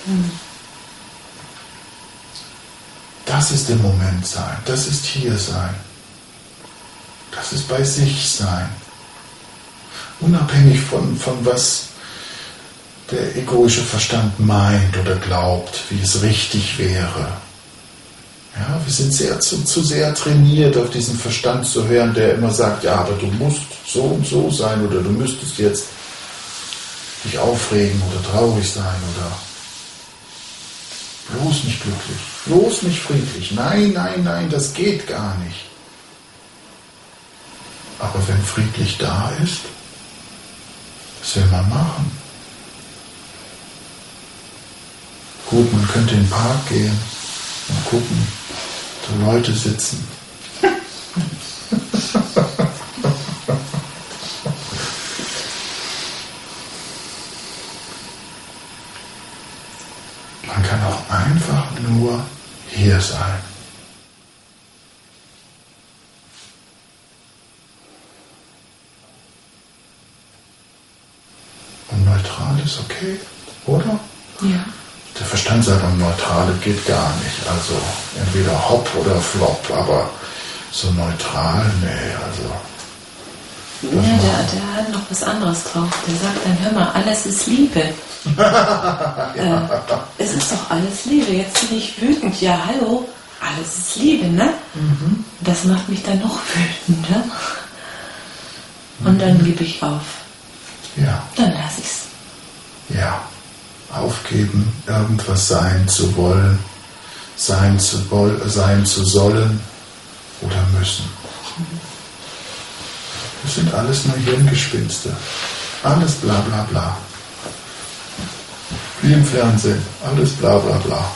Das ist im Moment sein. Das ist hier sein. Das ist bei sich sein. Unabhängig von was der egoische Verstand meint oder glaubt, wie es richtig wäre. Ja, wir sind zu sehr trainiert, auf diesen Verstand zu hören, der immer sagt, ja, aber du musst so und so sein oder du müsstest jetzt dich aufregen oder traurig sein oder bloß nicht glücklich, bloß nicht friedlich. Nein, nein, nein, das geht gar nicht. Aber wenn friedlich da ist, was will man machen? Gut, man könnte in den Park gehen und gucken, da Leute sitzen. Man kann auch einfach nur hier sein. Und neutral ist okay, oder? Ja. Der Verstand sagt, neutral geht gar nicht. Also entweder hopp oder flop, aber so neutral, nee, also. Ja, der hat noch was anderes drauf. Der sagt dann, hör mal, alles ist Liebe. Es ist doch alles Liebe. Jetzt bin ich wütend. Ja, hallo, alles ist Liebe, ne? Mhm. Das macht mich dann noch wütender. Und dann gebe ich auf. Ja. Dann lasse ich's. Ja. Aufgeben, irgendwas sein zu wollen, sein zu sollen oder müssen. Das sind alles nur Hirngespinste. Alles bla bla bla. Wie im Fernsehen. Alles bla bla bla.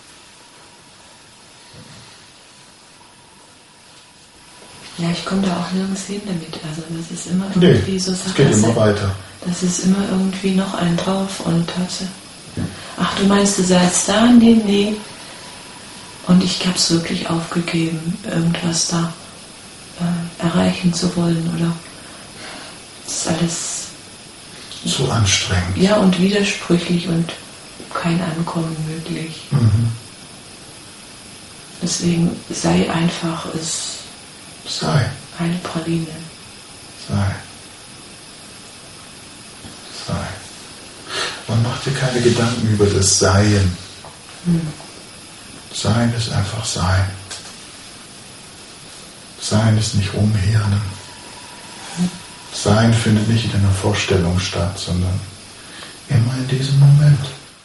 Ja, ich komme da auch nirgends hin damit. Also das ist immer irgendwie so Sache. Es geht immer weiter. Das ist immer irgendwie noch ein drauf und Tatsache. Ach, du meinst, du seist da in dem Leben und ich habe es wirklich aufgegeben, irgendwas da erreichen zu wollen, oder? Das ist alles zu anstrengend. Ja, und widersprüchlich und kein Ankommen möglich. Mhm. Deswegen sei einfach es. Sei. Eine Praline. Sei. Sei. Und mach dir keine Gedanken über das Seien. Sein ist einfach Sein. Sein ist nicht umhirnen. Sein findet nicht in einer Vorstellung statt, sondern immer in diesem Moment.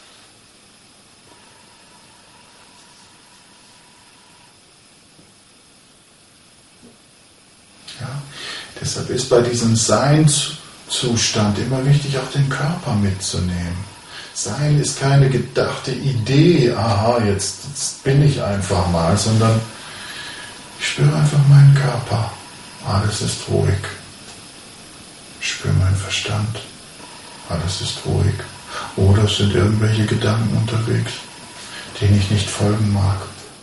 Ja, deshalb ist bei diesem Seinszustand immer wichtig, auch den Körper mitzunehmen. Sein ist keine gedachte Idee, aha, jetzt bin ich einfach mal, sondern ich spüre einfach meinen Körper. Alles ist ruhig. Ich spüre meinen Verstand. Alles ist ruhig. Oder es sind irgendwelche Gedanken unterwegs, denen ich nicht folgen mag.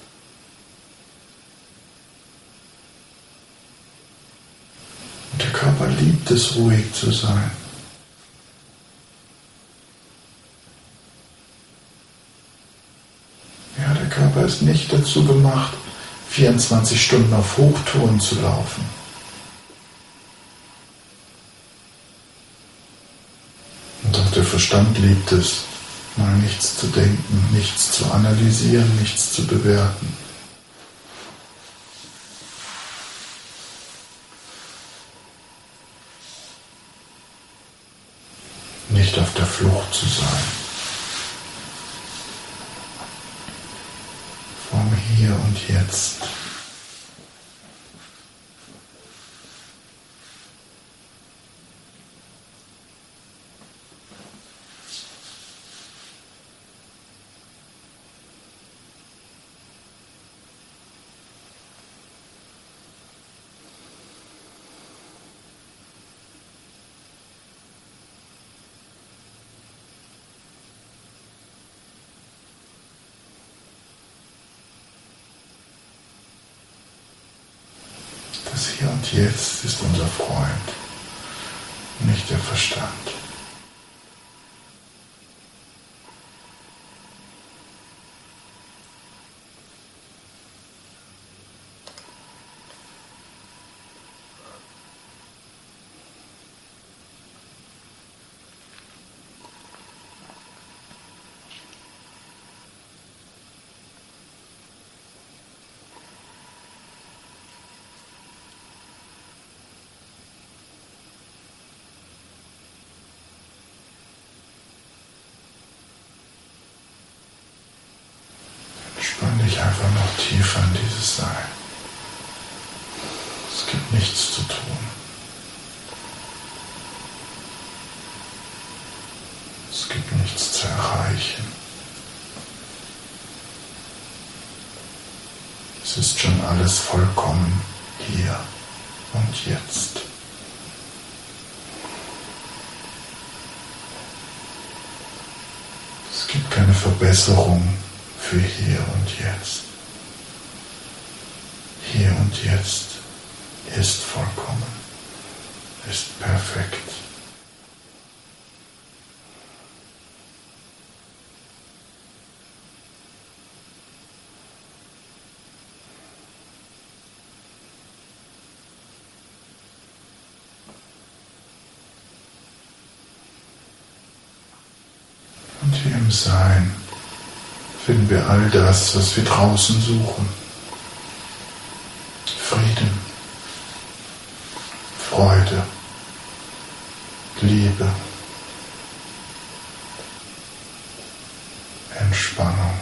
Und der Körper liebt es, ruhig zu sein. Ja, der Körper ist nicht dazu gemacht, 24 Stunden auf Hochtouren zu laufen. Und auch der Verstand liebt es, mal nichts zu denken, nichts zu analysieren, nichts zu bewerten. Nicht auf der Flucht zu sein. Vom Hier und Jetzt. und jetzt ist unser Freund, nicht der Verstand. Entspann dich einfach noch tiefer in dieses Sein. Es gibt nichts zu tun. Es gibt nichts zu erreichen. Es ist schon alles vollkommen hier und jetzt. Es gibt keine Verbesserung für hier und jetzt. Hier und jetzt ist vollkommen, ist perfekt. Und hier im Sein finden wir all das, was wir draußen suchen. Frieden, Freude, Liebe, Entspannung.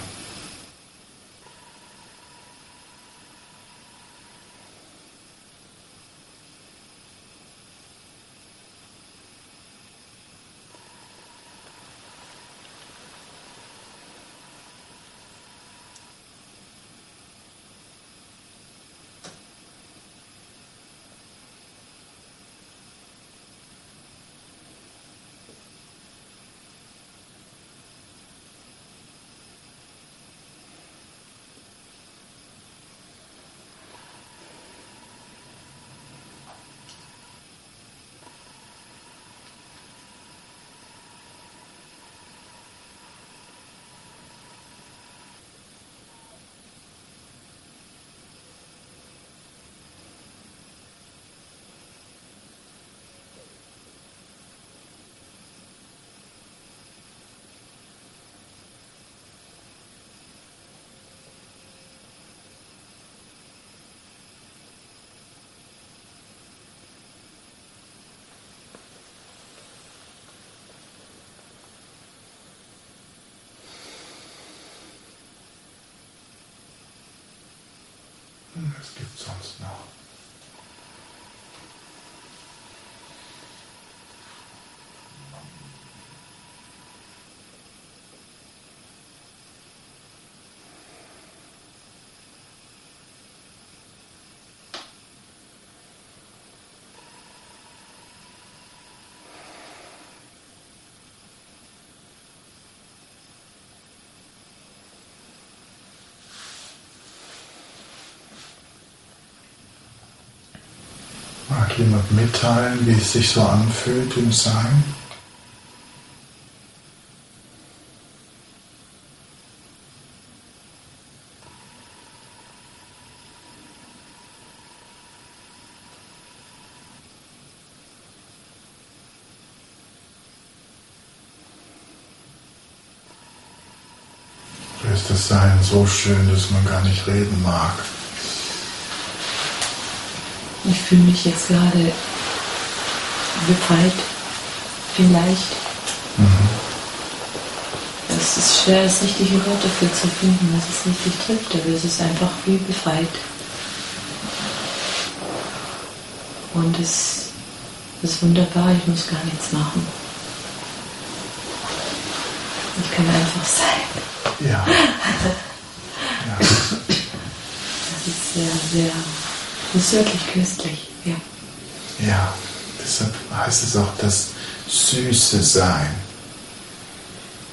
Was gibt's sonst noch? Mag jemand mitteilen, wie es sich so anfühlt im Sein? Oder ist das Sein so schön, dass man gar nicht reden mag? Ich fühle mich jetzt gerade befreit, vielleicht. Es ist schwer, das richtige Wort dafür zu finden, was es richtig trifft, aber es ist einfach wie befreit. Und es ist wunderbar, ich muss gar nichts machen. Ich kann einfach sein. Ja. Ja. Das ist sehr, sehr... Das ist wirklich köstlich, ja. Ja, deshalb heißt es auch das süße Sein.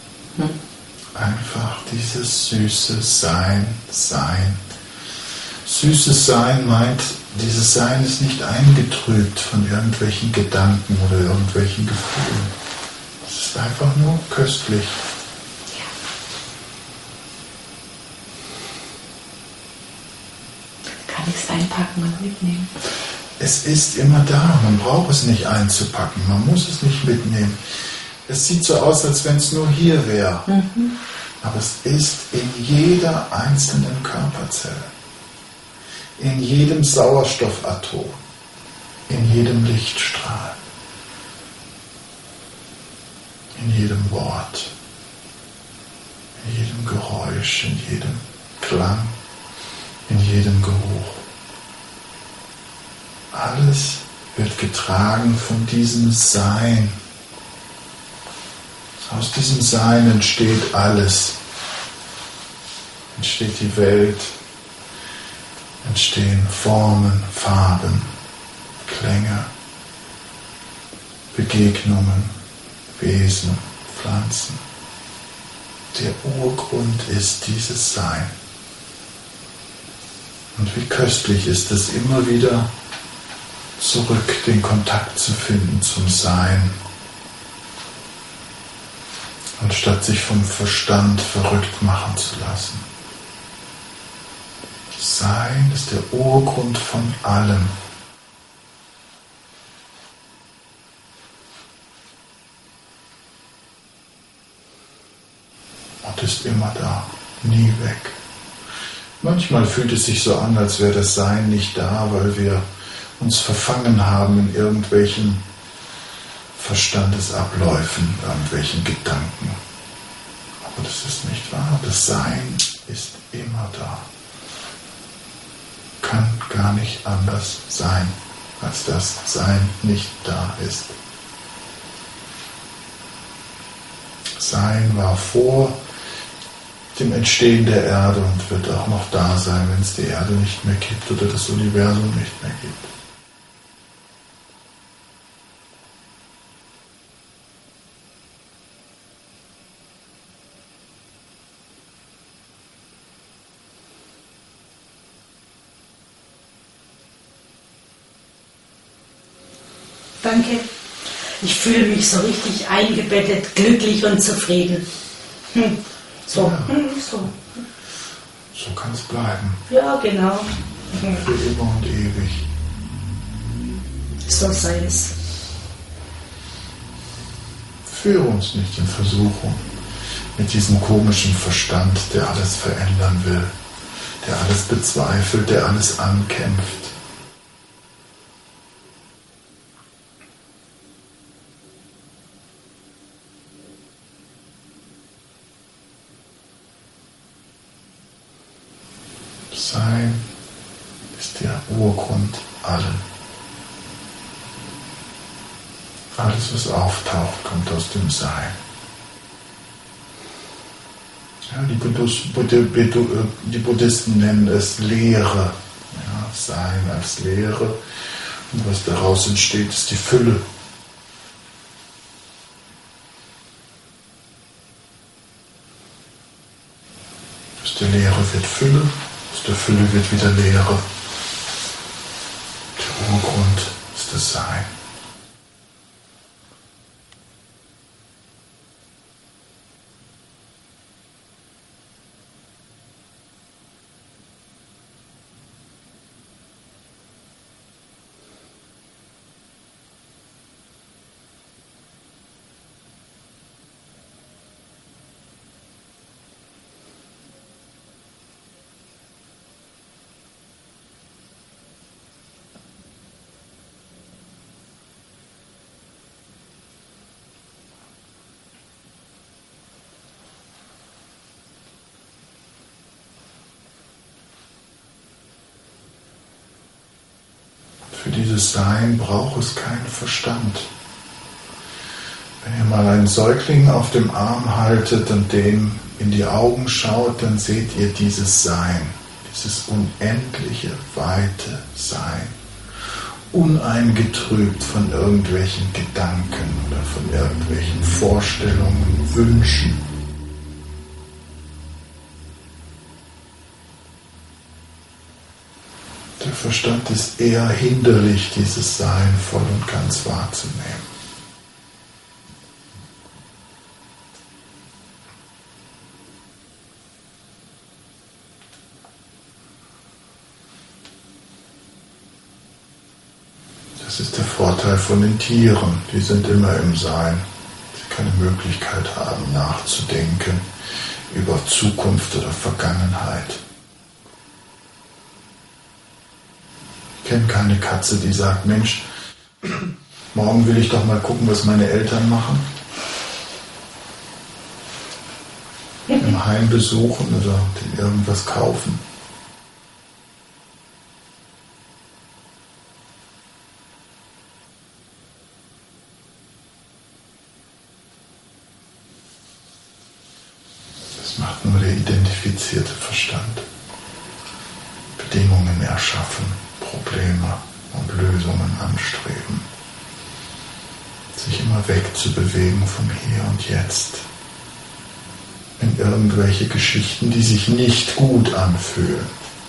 Einfach dieses süße Sein, Süßes Sein meint, dieses Sein ist nicht eingetrübt von irgendwelchen Gedanken oder irgendwelchen Gefühlen. Es ist einfach nur köstlich. Kann ich es einpacken und mitnehmen? Es ist immer da, man braucht es nicht einzupacken, man muss es nicht mitnehmen. Es sieht so aus, als wenn es nur hier wäre. Aber es ist in jeder einzelnen Körperzelle, in jedem Sauerstoffatom, in jedem Lichtstrahl, in jedem Wort, in jedem Geräusch, in jedem Klang, in jedem Geruch. Alles wird getragen von diesem Sein. Aus diesem Sein entsteht alles. Entsteht die Welt, entstehen Formen, Farben, Klänge, Begegnungen, Wesen, Pflanzen. Der Urgrund ist dieses Sein. Und wie köstlich ist es, immer wieder zurück den Kontakt zu finden zum Sein, anstatt sich vom Verstand verrückt machen zu lassen. Sein ist der Urgrund von allem. Und ist immer da, nie weg. Manchmal fühlt es sich so an, als wäre das Sein nicht da, weil wir uns verfangen haben in irgendwelchen Verstandesabläufen, irgendwelchen Gedanken. Aber das ist nicht wahr. Das Sein ist immer da. Kann gar nicht anders sein, als das Sein nicht da ist. Sein war vor dem Entstehen der Erde und wird auch noch da sein, wenn es die Erde nicht mehr gibt oder das Universum nicht mehr gibt. Danke. Ich fühle mich so richtig eingebettet, glücklich und zufrieden. So. Ja. So. So kann es bleiben. Ja, genau. Für immer und ewig. So sei es. Führe uns nicht in Versuchung mit diesem komischen Verstand, der alles verändern will, der alles bezweifelt, der alles ankämpft. Sein ist der Urgrund allem. Alles, was auftaucht, kommt aus dem Sein. Ja, die Buddhisten nennen es Lehre. Ja, Sein als Lehre. Und was daraus entsteht, ist die Fülle. Aus der Leere wird Fülle. Aus der Fülle wird wieder Leere. Der Urgrund ist das Sein. Für dieses Sein braucht es keinen Verstand. Wenn ihr mal einen Säugling auf dem Arm haltet und dem in die Augen schaut, dann seht ihr dieses Sein, dieses unendliche, weite Sein, uneingetrübt von irgendwelchen Gedanken oder von irgendwelchen Vorstellungen, Wünschen. Verstand ist eher hinderlich, dieses Sein voll und ganz wahrzunehmen. Das ist der Vorteil von den Tieren. Die sind immer im Sein. Sie keine Möglichkeit haben, nachzudenken über Zukunft oder Vergangenheit. Ich kenne keine Katze, die sagt, Mensch, morgen will ich doch mal gucken, was meine Eltern machen. Im Heim besuchen oder denen irgendwas kaufen. Das macht nur der identifizierte Verstand. Bedingungen erschaffen, Probleme und Lösungen anstreben. Sich immer wegzubewegen vom Hier und Jetzt. In irgendwelche Geschichten, die sich nicht gut anfühlen.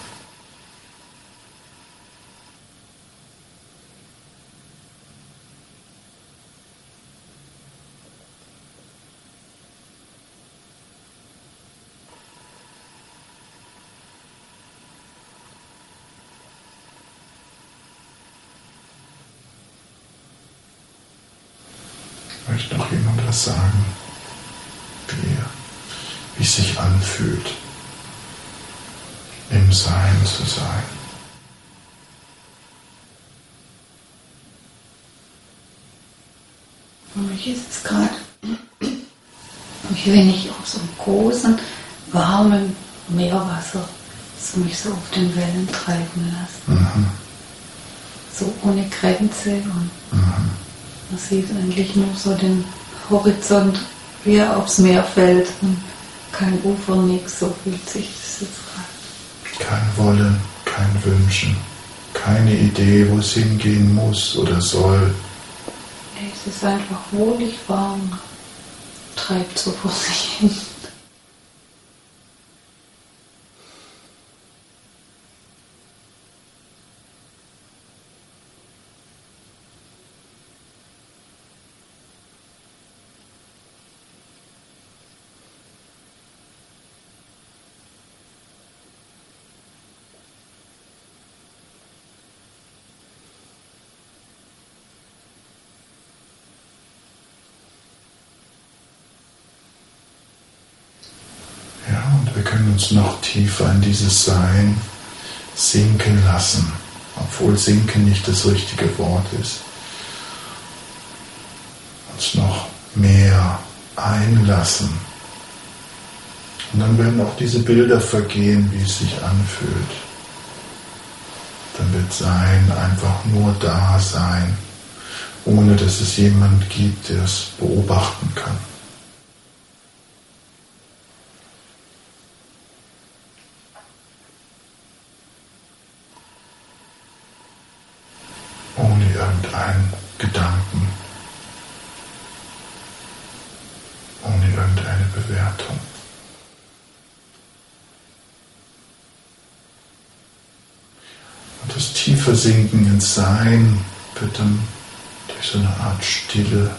Möchte noch jemand was sagen, wie es sich anfühlt, im Sein zu sein? Für mich ist es gerade, wie wenn ich auf so einem großen, warmen Meerwasser mich so auf den Wellen treiben lasse. Mhm. So ohne Grenze und Mhm. man sieht eigentlich nur so den Horizont, wie er aufs Meer fällt und kein Ufer, nichts, so fühlt sich das jetzt gerade. Kein Wollen, kein Wünschen, keine Idee, wo es hingehen muss oder soll. Nee, es ist einfach wohlig warm, treibt so vor sich hin. Ja, und wir können uns noch tiefer in dieses Sein sinken lassen, obwohl sinken nicht das richtige Wort ist. Uns noch mehr einlassen. Und dann werden auch diese Bilder vergehen, wie es sich anfühlt. Dann wird Sein einfach nur da sein, ohne dass es jemand gibt, der es beobachten kann. Ohne irgendeinen Gedanken, ohne irgendeine Bewertung. Und das tiefe Sinken ins Sein wird dann durch so eine Art Stille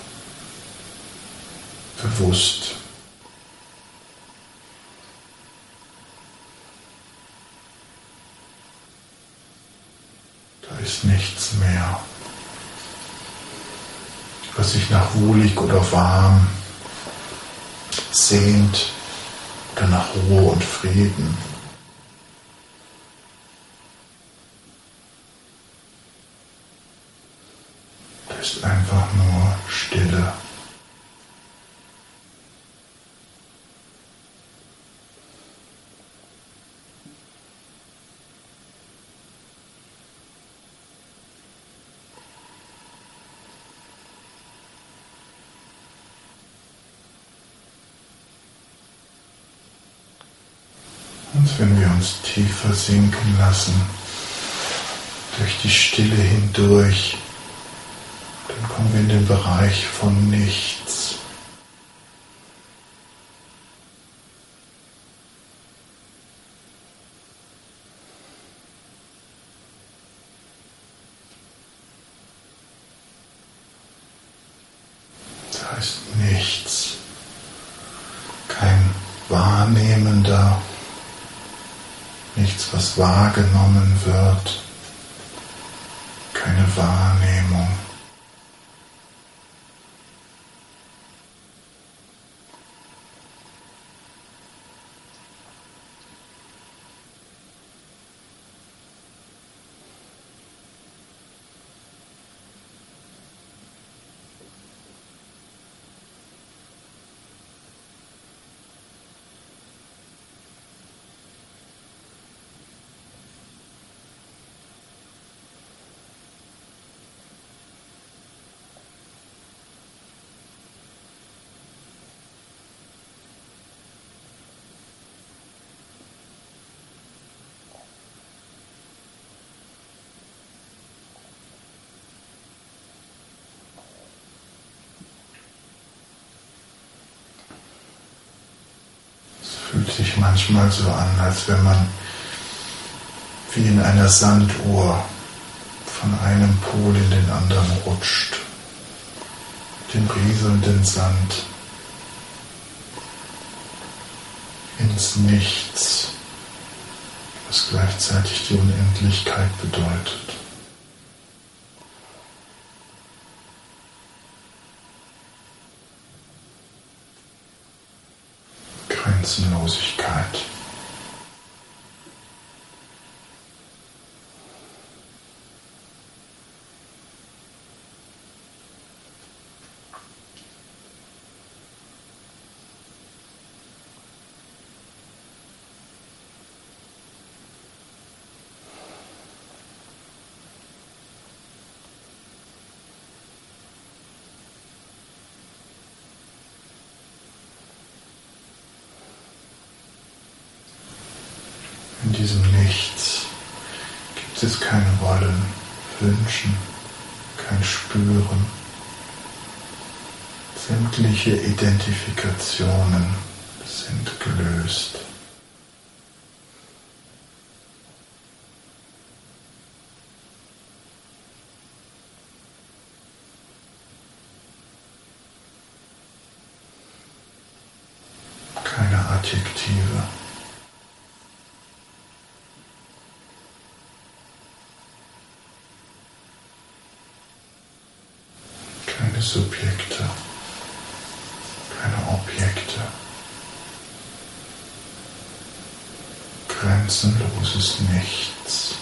bewusst. Da ist nichts mehr, was sich nach wohlig oder warm sehnt oder nach Ruhe und Frieden. Da ist einfach nur Stille. Und wenn wir uns tiefer sinken lassen, durch die Stille hindurch, dann kommen wir in den Bereich von Nichts. wahrnehmender, nichts, was wahrgenommen wird, keine Wahrnehmung. Fühlt sich manchmal so an, als wenn man wie in einer Sanduhr von einem Pol in den anderen rutscht, dem rieselnden Sand ins Nichts, was gleichzeitig die Unendlichkeit bedeutet. Grenzenlosigkeit. In diesem Nichts gibt es kein Wollen, Wünschen, kein Spüren. Sämtliche Identifikationen sind gelöst. Keine Adjektive. Keine Subjekte, keine Objekte, grenzenloses Nichts.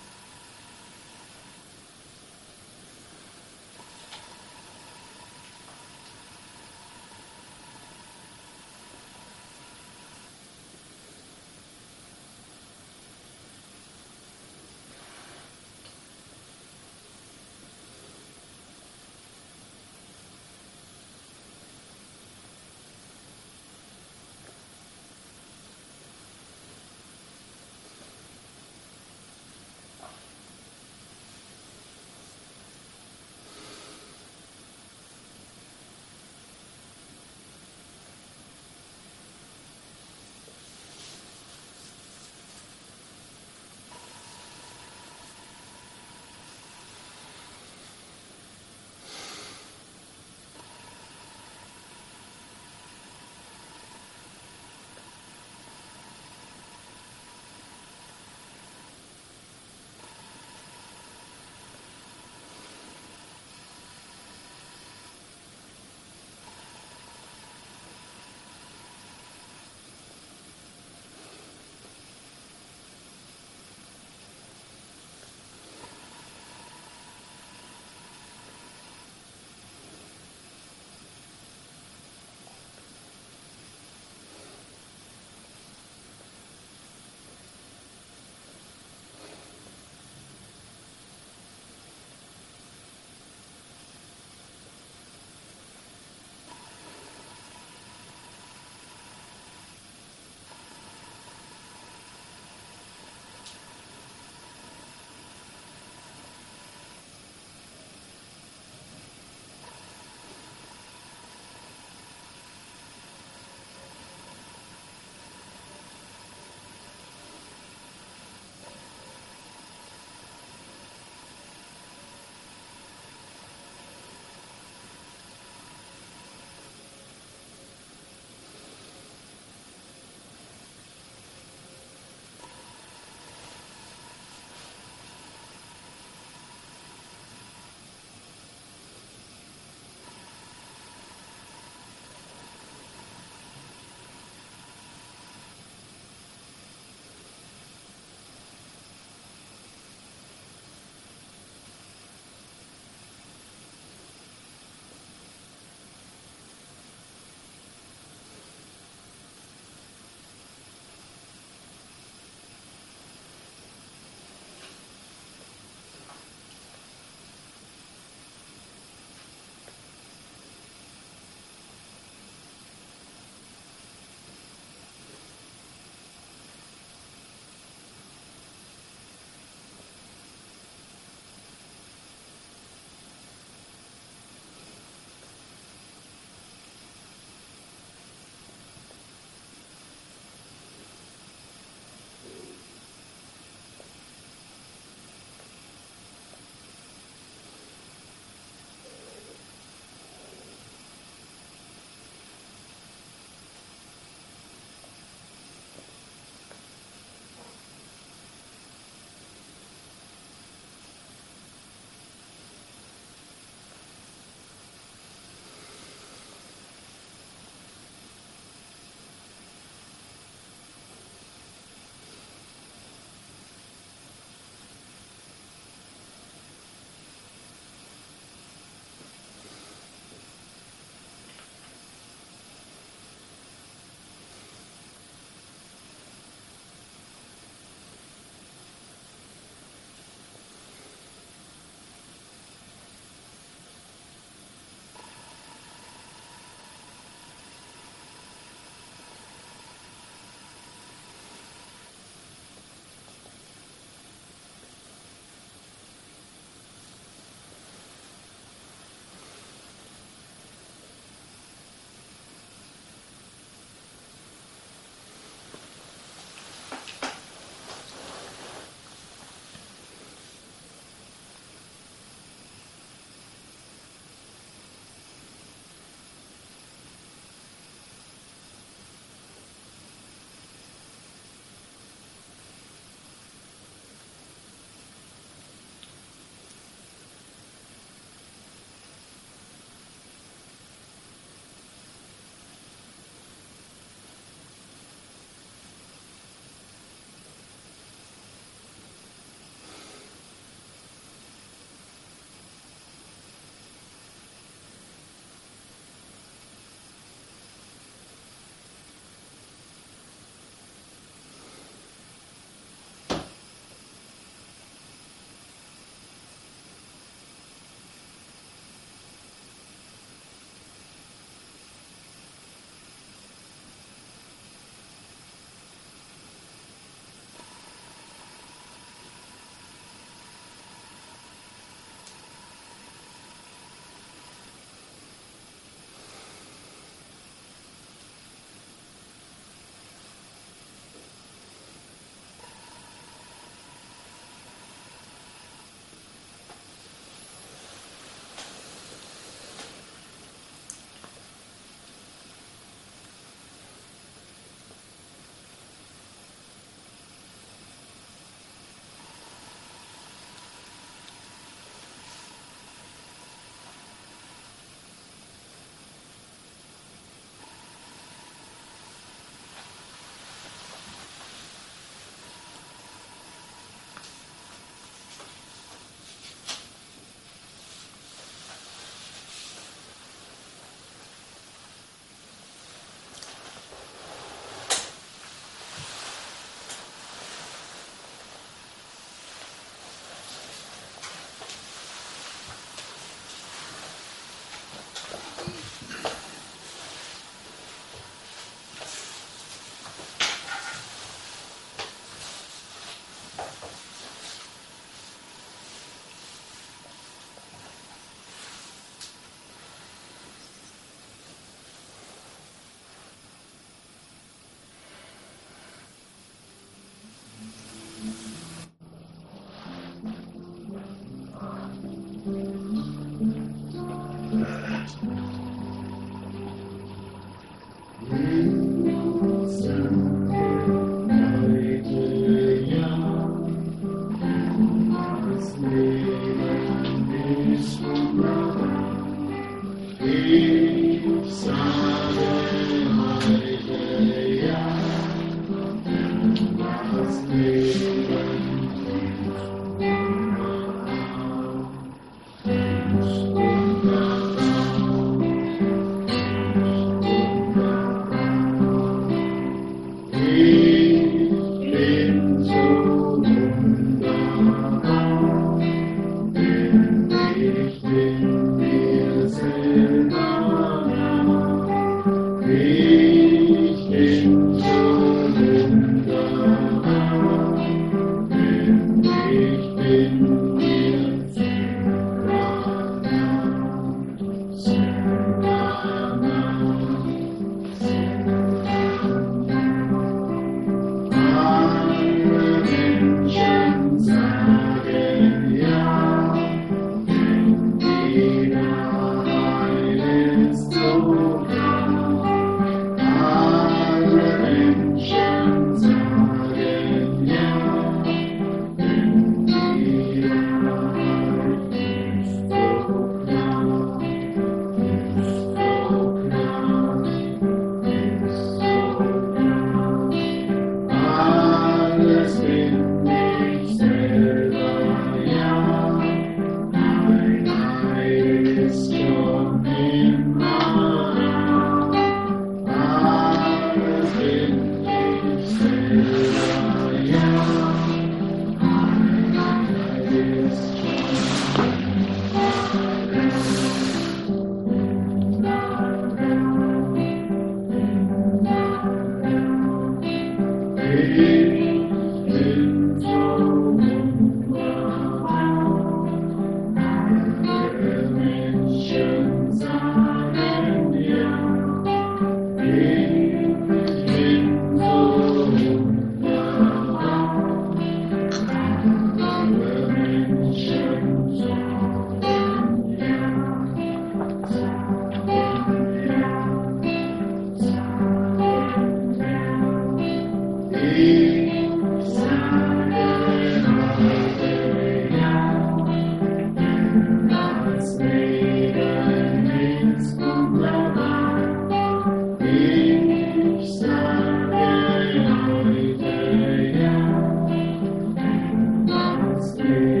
Amen.